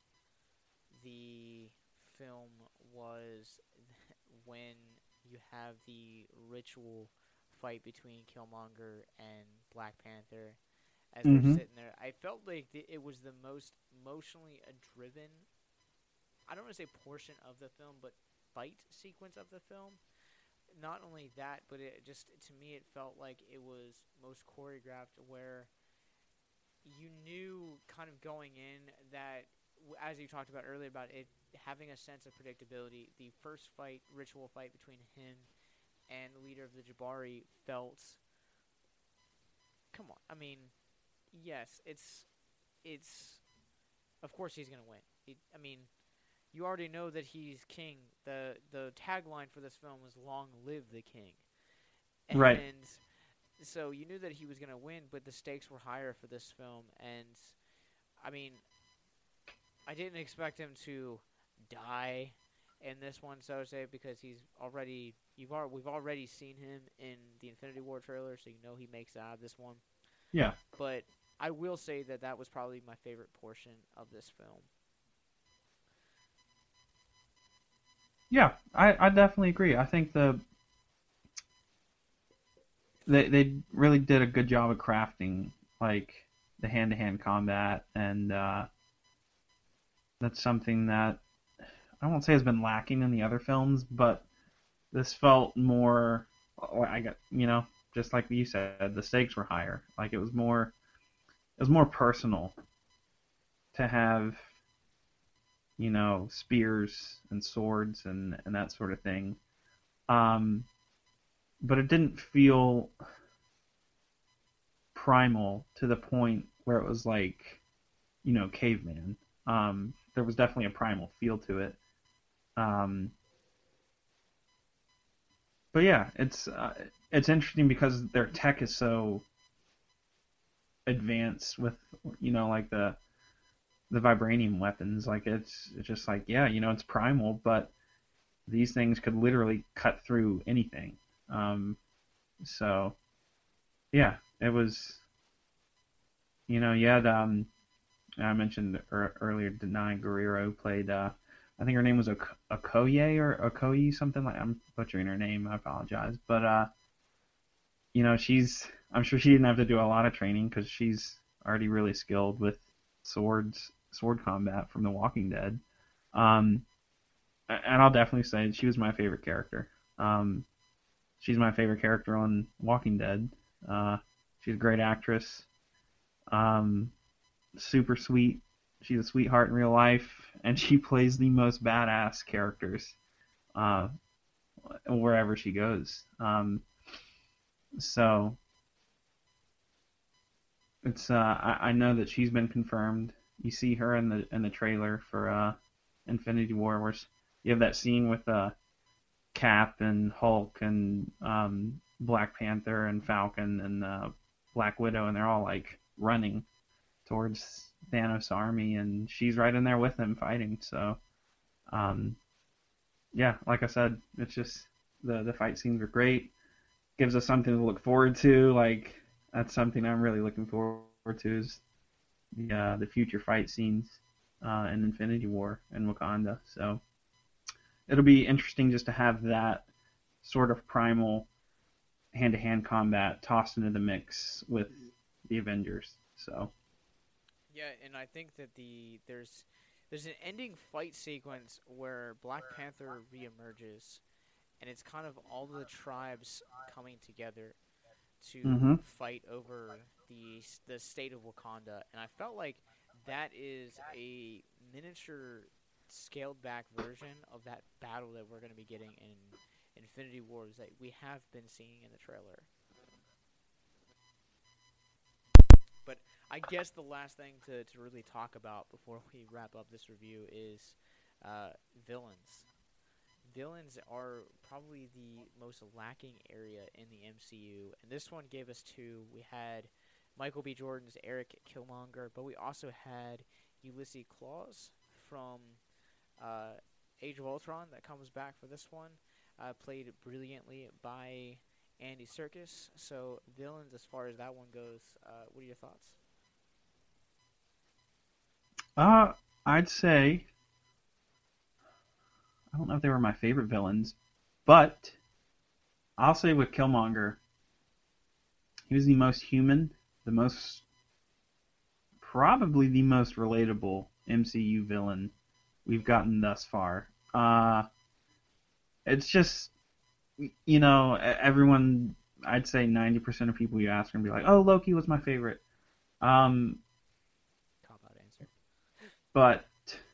the film was when you have the ritual fight between Killmonger and Black Panther as they're Mm-hmm. sitting there. I felt like the, it was the most emotionally driven, I don't want to say portion of the film, but fight sequence of the film. Not only that, but it just, to me, it felt like it was most choreographed, where you knew kind of going in that, as you talked about earlier, about it having a sense of predictability. The first fight, ritual fight between him and the leader of the Jabari felt, come on, I mean, yes, it's, it's, of course he's going to win. It, I mean, you already know that he's king. The the tagline for this film was "Long live the king." And Right. so you knew that he was going to win, but the stakes were higher for this film. And, I mean, I didn't expect him to die in this one, so to say, because he's already you've al- we've already seen him in the Infinity War trailer, so you know he makes it out of this one. Yeah. But I will say that that was probably my favorite portion of this film. Yeah, I, I definitely agree. I think the they they really did a good job of crafting like the hand to hand combat, and uh, that's something that I won't say has been lacking in the other films, but this felt more. I got you know just like you said, the stakes were higher. Like it was more it was more personal to have you know, spears and swords and, and that sort of thing. Um, but it didn't feel primal to the point where it was like, you know, caveman. Um, there was definitely a primal feel to it. Um, but yeah, it's uh, it's interesting because their tech is so advanced with, you know, like the the vibranium weapons. Like it's it's just like, yeah, you know, it's primal, but these things could literally cut through anything. Um, so yeah, it was, you know, you had um, I mentioned er- earlier, Denai Guerrero played. Uh, I think her name was ok- Okoye or Okoye, something like. I'm butchering her name. I apologize, but uh, you know, she's. I'm sure she didn't have to do a lot of training because she's already really skilled with swords, sword combat from The Walking Dead. Um, and I'll definitely say she was my favorite character. Um, she's my favorite character on Walking Dead. Uh, she's a great actress. Um, super sweet. She's a sweetheart in real life, and she plays the most badass characters uh, wherever she goes. Um, so it's uh, I, I know that she's been confirmed. You see her in the in the trailer for uh, Infinity War, where you have that scene with uh, Cap and Hulk and um, Black Panther and Falcon and uh, Black Widow, and they're all like running towards Thanos' army, and she's right in there with them fighting. So, um, yeah, like I said, it's just the the fight scenes are great. Gives us something to look forward to. Like that's something I'm really looking forward to is the uh, the future fight scenes uh, in Infinity War and Wakanda. So it'll be interesting just to have that sort of primal hand-to-hand combat tossed into the mix with the Avengers. So. Yeah, and I think that the there's there's an ending fight sequence where Black Panther reemerges, and it's kind of all the tribes coming together to mm-hmm. fight over the the state of Wakanda, and I felt like that is a miniature, scaled back version of that battle that we're going to be getting in Infinity Wars that we have been seeing in the trailer. But I guess the last thing to, to really talk about before we wrap up this review is uh, villains. Villains are probably the most lacking area in the M C U, and this one gave us two. We had Michael B. Jordan's Eric Killmonger, but we also had Ulysses Claus from uh, Age of Ultron that comes back for this one, uh, played brilliantly by Andy Serkis. So villains, as far as that one goes, uh, what are your thoughts? Uh, I'd say, I don't know if they were my favorite villains, but I'll say with Killmonger, he was the most human, the most, probably the most relatable M C U villain we've gotten thus far. Uh, it's just, you know, everyone, I'd say ninety percent of people you ask are going to be like, oh, Loki was my favorite. Um, Cop out answer. But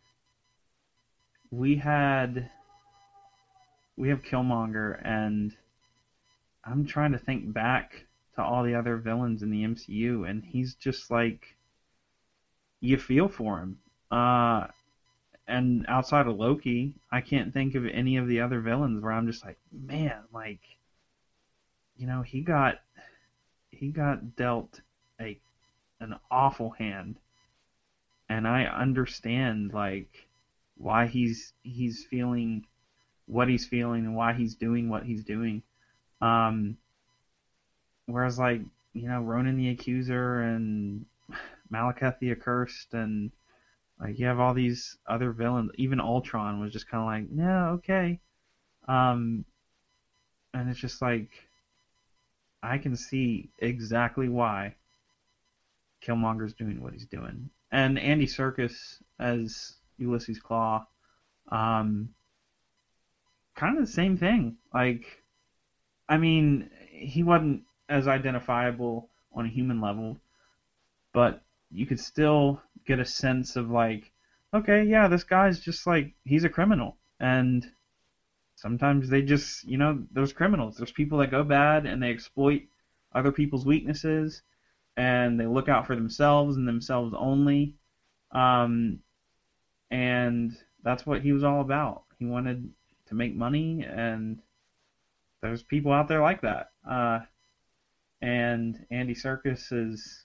we had, we have Killmonger, and I'm trying to think back to all the other villains in the M C U, and he's just like, you feel for him. Uh, and outside of Loki, I can't think of any of the other villains where I'm just like, man, like, you know, he got, he got dealt a, an awful hand. And I understand, like, why he's, he's feeling what he's feeling and why he's doing what he's doing. Um, whereas, like, you know, Ronan the Accuser and Malekith the Accursed, and like you have all these other villains. Even Ultron was just kind of like, yeah, okay. Um, and it's just like, I can see exactly why Killmonger's doing what he's doing. And Andy Serkis as Ulysses Claw, um, kind of the same thing. Like, I mean, he wasn't as identifiable on a human level, but you could still get a sense of, like, okay, yeah, this guy's just like he's a criminal, and sometimes they just, you know, there's criminals. There's people that go bad and they exploit other people's weaknesses, and they look out for themselves and themselves only. Um, and that's what he was all about. He wanted to make money, and there's people out there like that. Uh, and Andy Serkis is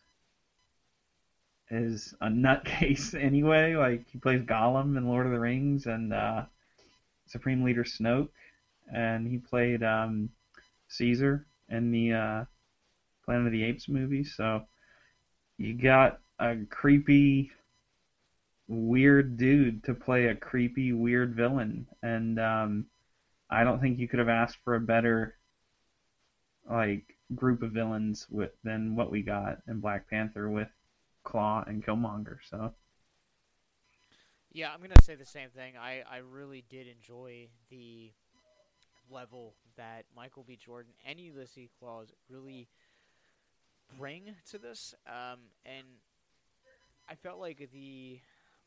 is a nutcase anyway. Like he plays Gollum in Lord of the Rings, and uh, Supreme Leader Snoke, and he played um, Caesar in the uh, Planet of the Apes movie. So you got a creepy, weird dude to play a creepy, weird villain, and um, I don't think you could have asked for a better like group of villains with than what we got in Black Panther with Claw and Killmonger. So Yeah, I'm gonna say the same thing. I, I really did enjoy the level that Michael B. Jordan and Ulysses Claus really bring to this, um, and I felt like the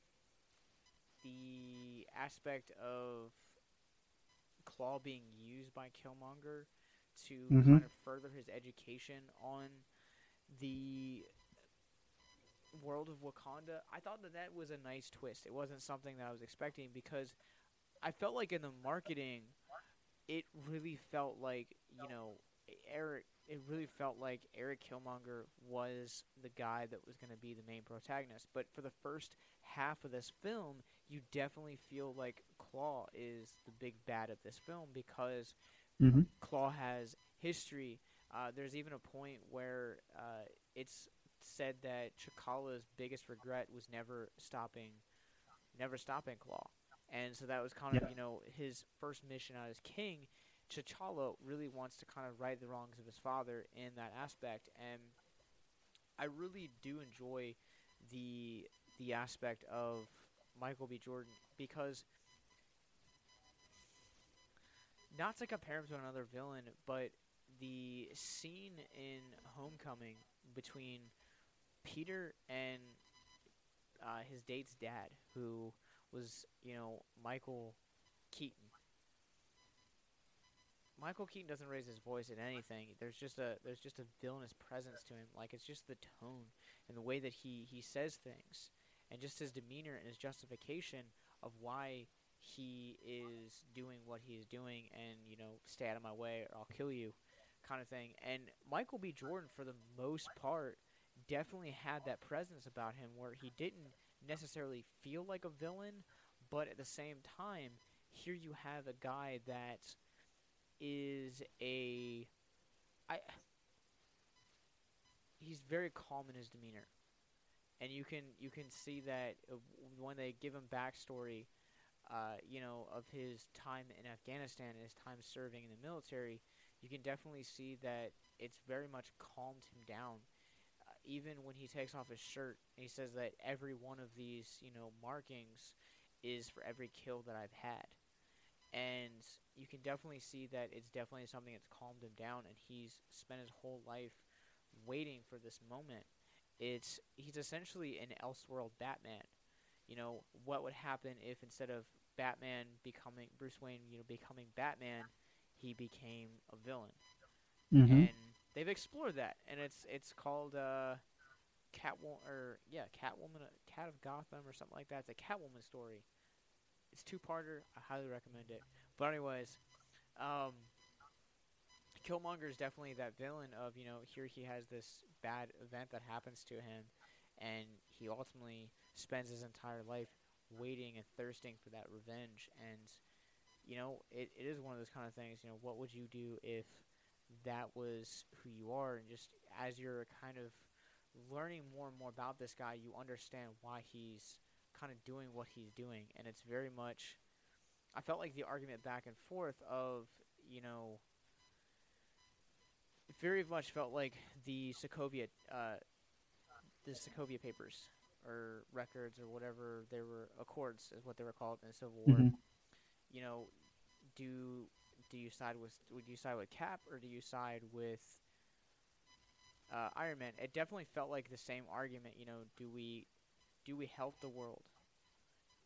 the aspect of Claw being used by Killmonger to mm-hmm. kind of further his education on the world of Wakanda, I thought that that was a nice twist. It wasn't something that I was expecting because I felt like in the marketing, it really felt like, you know, Eric. It really felt like Eric Killmonger was the guy that was going to be the main protagonist. But for the first half of this film, you definitely feel like Claw is the big bad of this film because Mm-hmm. Claw has history. Uh, there's even a point where uh, it's said that T'Challa's biggest regret was never stopping, never stopping Claw, and so that was kind of Yeah. you know his first mission out as king. T'Challa really wants to kind of right the wrongs of his father in that aspect, and I really do enjoy the the aspect of Michael B. Jordan because not to compare him to another villain, but the scene in Homecoming between Peter and uh, his date's dad, who was, you know, Michael Keaton. Michael Keaton doesn't raise his voice in anything. There's just a there's just a villainous presence to him. Like it's just the tone and the way that he, he says things, and just his demeanor and his justification of why he is doing what he is doing, and you know, stay out of my way or I'll kill you, kind of thing. And Michael B. Jordan, for the most part, definitely had that presence about him where he didn't necessarily feel like a villain, but at the same time, here you have a guy that is a I he's very calm in his demeanor, and you can you can see that uh, when they give him backstory, uh, you know, of his time in Afghanistan and his time serving in the military, you can definitely see that it's very much calmed him down. Uh, even when he takes off his shirt, and he says that every one of these, you know, markings is for every kill that I've had. And you can definitely see that it's definitely something that's calmed him down, and he's spent his whole life waiting for this moment. It's he's essentially an Elseworld Batman. You know, what would happen if instead of Batman becoming Bruce Wayne, you know, becoming Batman, he became a villain. Mm-hmm. And they've explored that, and it's it's called uh, Catwoman, or yeah, Catwoman, Cat of Gotham, or something like that. It's a Catwoman story. It's two-parter. I highly recommend it. But anyways, um, Killmonger is definitely that villain of, you know, here he has this bad event that happens to him, and he ultimately spends his entire life waiting and thirsting for that revenge. And, you know, it, it is one of those kind of things, you know, what would you do if that was who you are? And just as you're kind of learning more and more about this guy, you understand why he's kind of doing what he's doing. And it's very much, I felt like the argument back and forth of, you know, it very much felt like the Sokovia, uh, the Sokovia Papers or records or whatever they were, accords is what they were called in the Civil War. Mm-hmm. You know, do do you side with would you side with Cap, or do you side with uh, Iron Man? It definitely felt like the same argument. You know, do we do we help the world?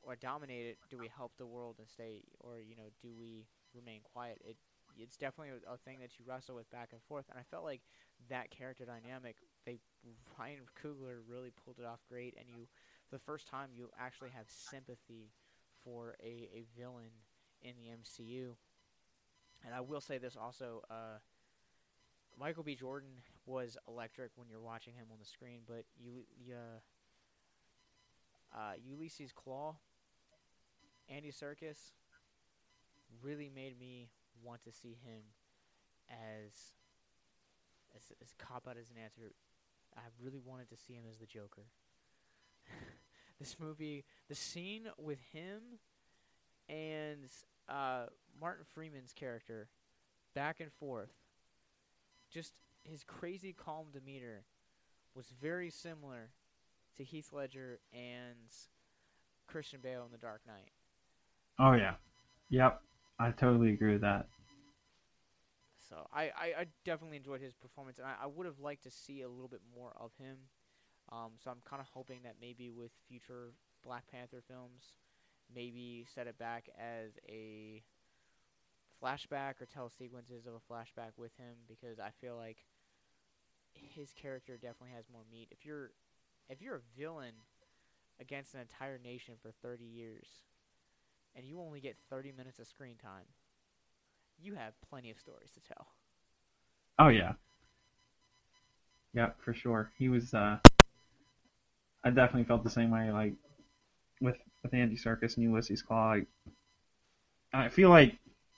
or dominate it? Do we help the world and stay, or you know, do we remain quiet? It it's definitely a, a thing that you wrestle with back and forth, and I felt like that character dynamic, they Ryan Coogler really pulled it off great, and you, for the first time, you actually have sympathy for a, a villain in the M C U. And I will say this also, uh, Michael B. Jordan was electric when you're watching him on the screen, but you, you uh, uh, Ulysses Claw, Andy Serkis, really made me want to see him as as, as cop out as an answer. I really wanted to see him as the Joker. This movie, the scene with him and uh, Martin Freeman's character, back and forth, just his crazy calm demeanor was very similar to Heath Ledger and Christian Bale in The Dark Knight. Oh yeah, yep, I totally agree with that. So I, I, I definitely enjoyed his performance, and I, I would have liked to see a little bit more of him. Um, so I'm kind of hoping that maybe with future Black Panther films, maybe set it back as a flashback or tell sequences of a flashback with him, because I feel like his character definitely has more meat. If you're if you're a villain against an entire nation for thirty years, and you only get thirty minutes of screen time, you have plenty of stories to tell. Oh yeah, yeah, for sure. He was. Uh, I definitely felt the same way. Like with with Andy Serkis and Ulysses Claw, like, I feel like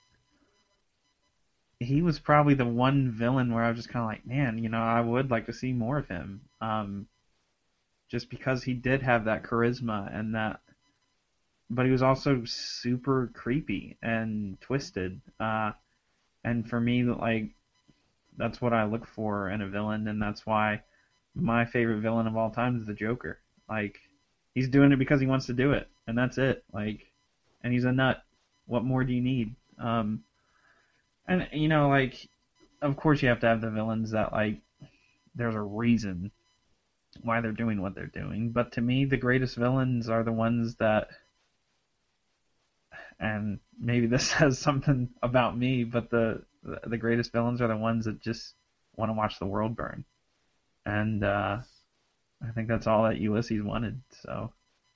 he was probably the one villain where I was just kind of like, man, you know, I would like to see more of him. Um, just because he did have that charisma and that, but he was also super creepy and twisted. Uh, and for me, like, that's what I look for in a villain, and that's why my favorite villain of all time is the Joker. Like, he's doing it because he wants to do it, and that's it. Like, and he's a nut. What more do you need? Um, and you know, like, of course you have to have the villains that, like, there's a reason why they're doing what they're doing. But to me, the greatest villains are the ones that, and maybe this says something about me, but the the greatest villains are the ones that just want to watch the world burn. And uh, I think that's all that Ulysses wanted. So. All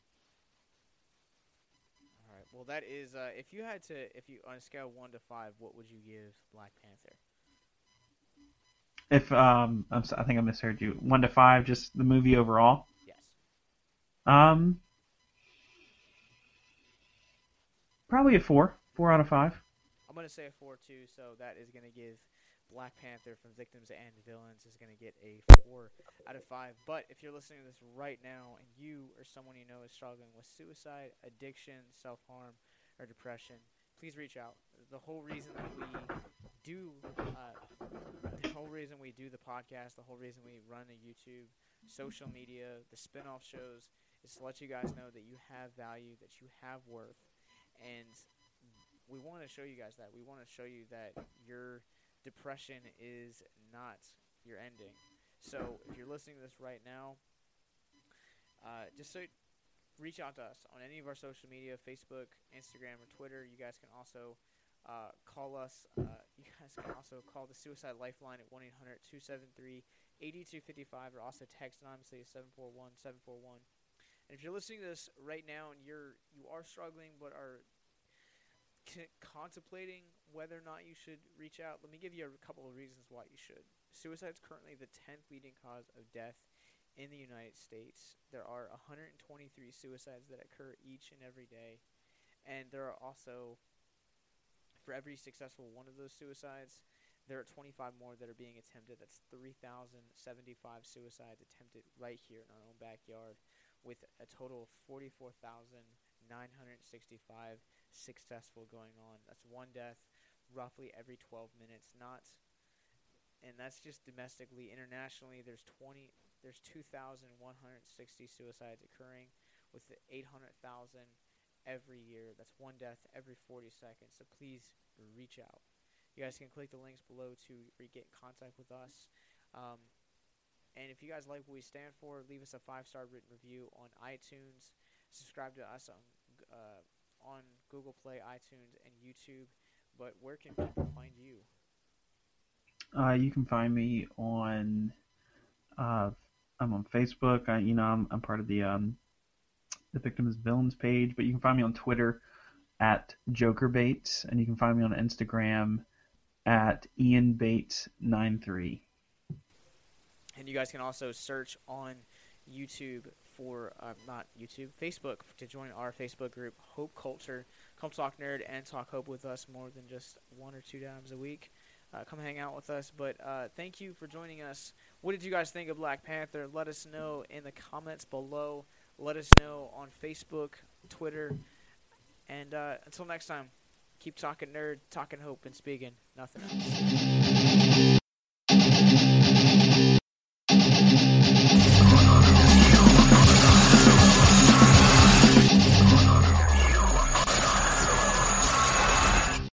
right. Well, that is. Uh, if you had to, if you on a scale of one to five, what would you give Black Panther? If um, I'm, I think I misheard you. One to five, just the movie overall. Yes. Um, probably a four. Four out of five. I'm gonna say a four too. So that is gonna give Black Panther from Victims and Villains is going to get a four out of five. But if you're listening to this right now and you or someone you know is struggling with suicide, addiction, self-harm, or depression, please reach out. The whole reason that we do uh, the whole reason we do the podcast, the whole reason we run a YouTube, social media, the spin-off shows, is to let you guys know that you have value, that you have worth, and we want to show you guys that. We want to show you that you're depression is not your ending. So if you're listening to this right now, uh, just so reach out to us on any of our social media, Facebook, Instagram, or Twitter. You guys can also uh, call us. Uh, you guys can also call the Suicide Lifeline at one eight hundred two seven three eight two five five, or also text anonymously at seven four one seven four one. And if you're listening to this right now and you're you are struggling but are contemplating whether or not you should reach out, let me give you a couple of reasons why you should. Suicide is currently the tenth leading cause of death in the United States. There are one hundred twenty-three suicides that occur each and every day, and there are also, for every successful one of those suicides, there are twenty-five more that are being attempted. That's three thousand seventy-five suicides attempted right here in our own backyard, with a total of forty-four thousand nine hundred sixty-five successful going on. That's one death roughly every twelve minutes. Not, and that's just domestically. Internationally, there's twenty, there's two thousand one hundred sixty suicides occurring, with eight hundred thousand every year. That's one death every forty seconds. So please reach out. You guys can click the links below to get in contact with us. Um, and if you guys like what we stand for, leave us a five-star written review on iTunes. Subscribe to us on uh, on Google Play, iTunes, and YouTube. But where can people find you? Uh, you can find me on. Uh, I'm on Facebook. I, you know, I'm, I'm part of the um, the Victim is Villains page. But you can find me on Twitter at Joker Bates, and you can find me on Instagram at Ian Bates ninety-three. And you guys can also search on YouTube for, uh, not YouTube, Facebook, to join our Facebook group, Hope Culture. Come talk nerd and talk hope with us more than just one or two times a week. Uh, come hang out with us. But uh, thank you for joining us. What did you guys think of Black Panther? Let us know in the comments below. Let us know on Facebook, Twitter. And uh, until next time, keep talking nerd, talking hope, and speaking nothing else.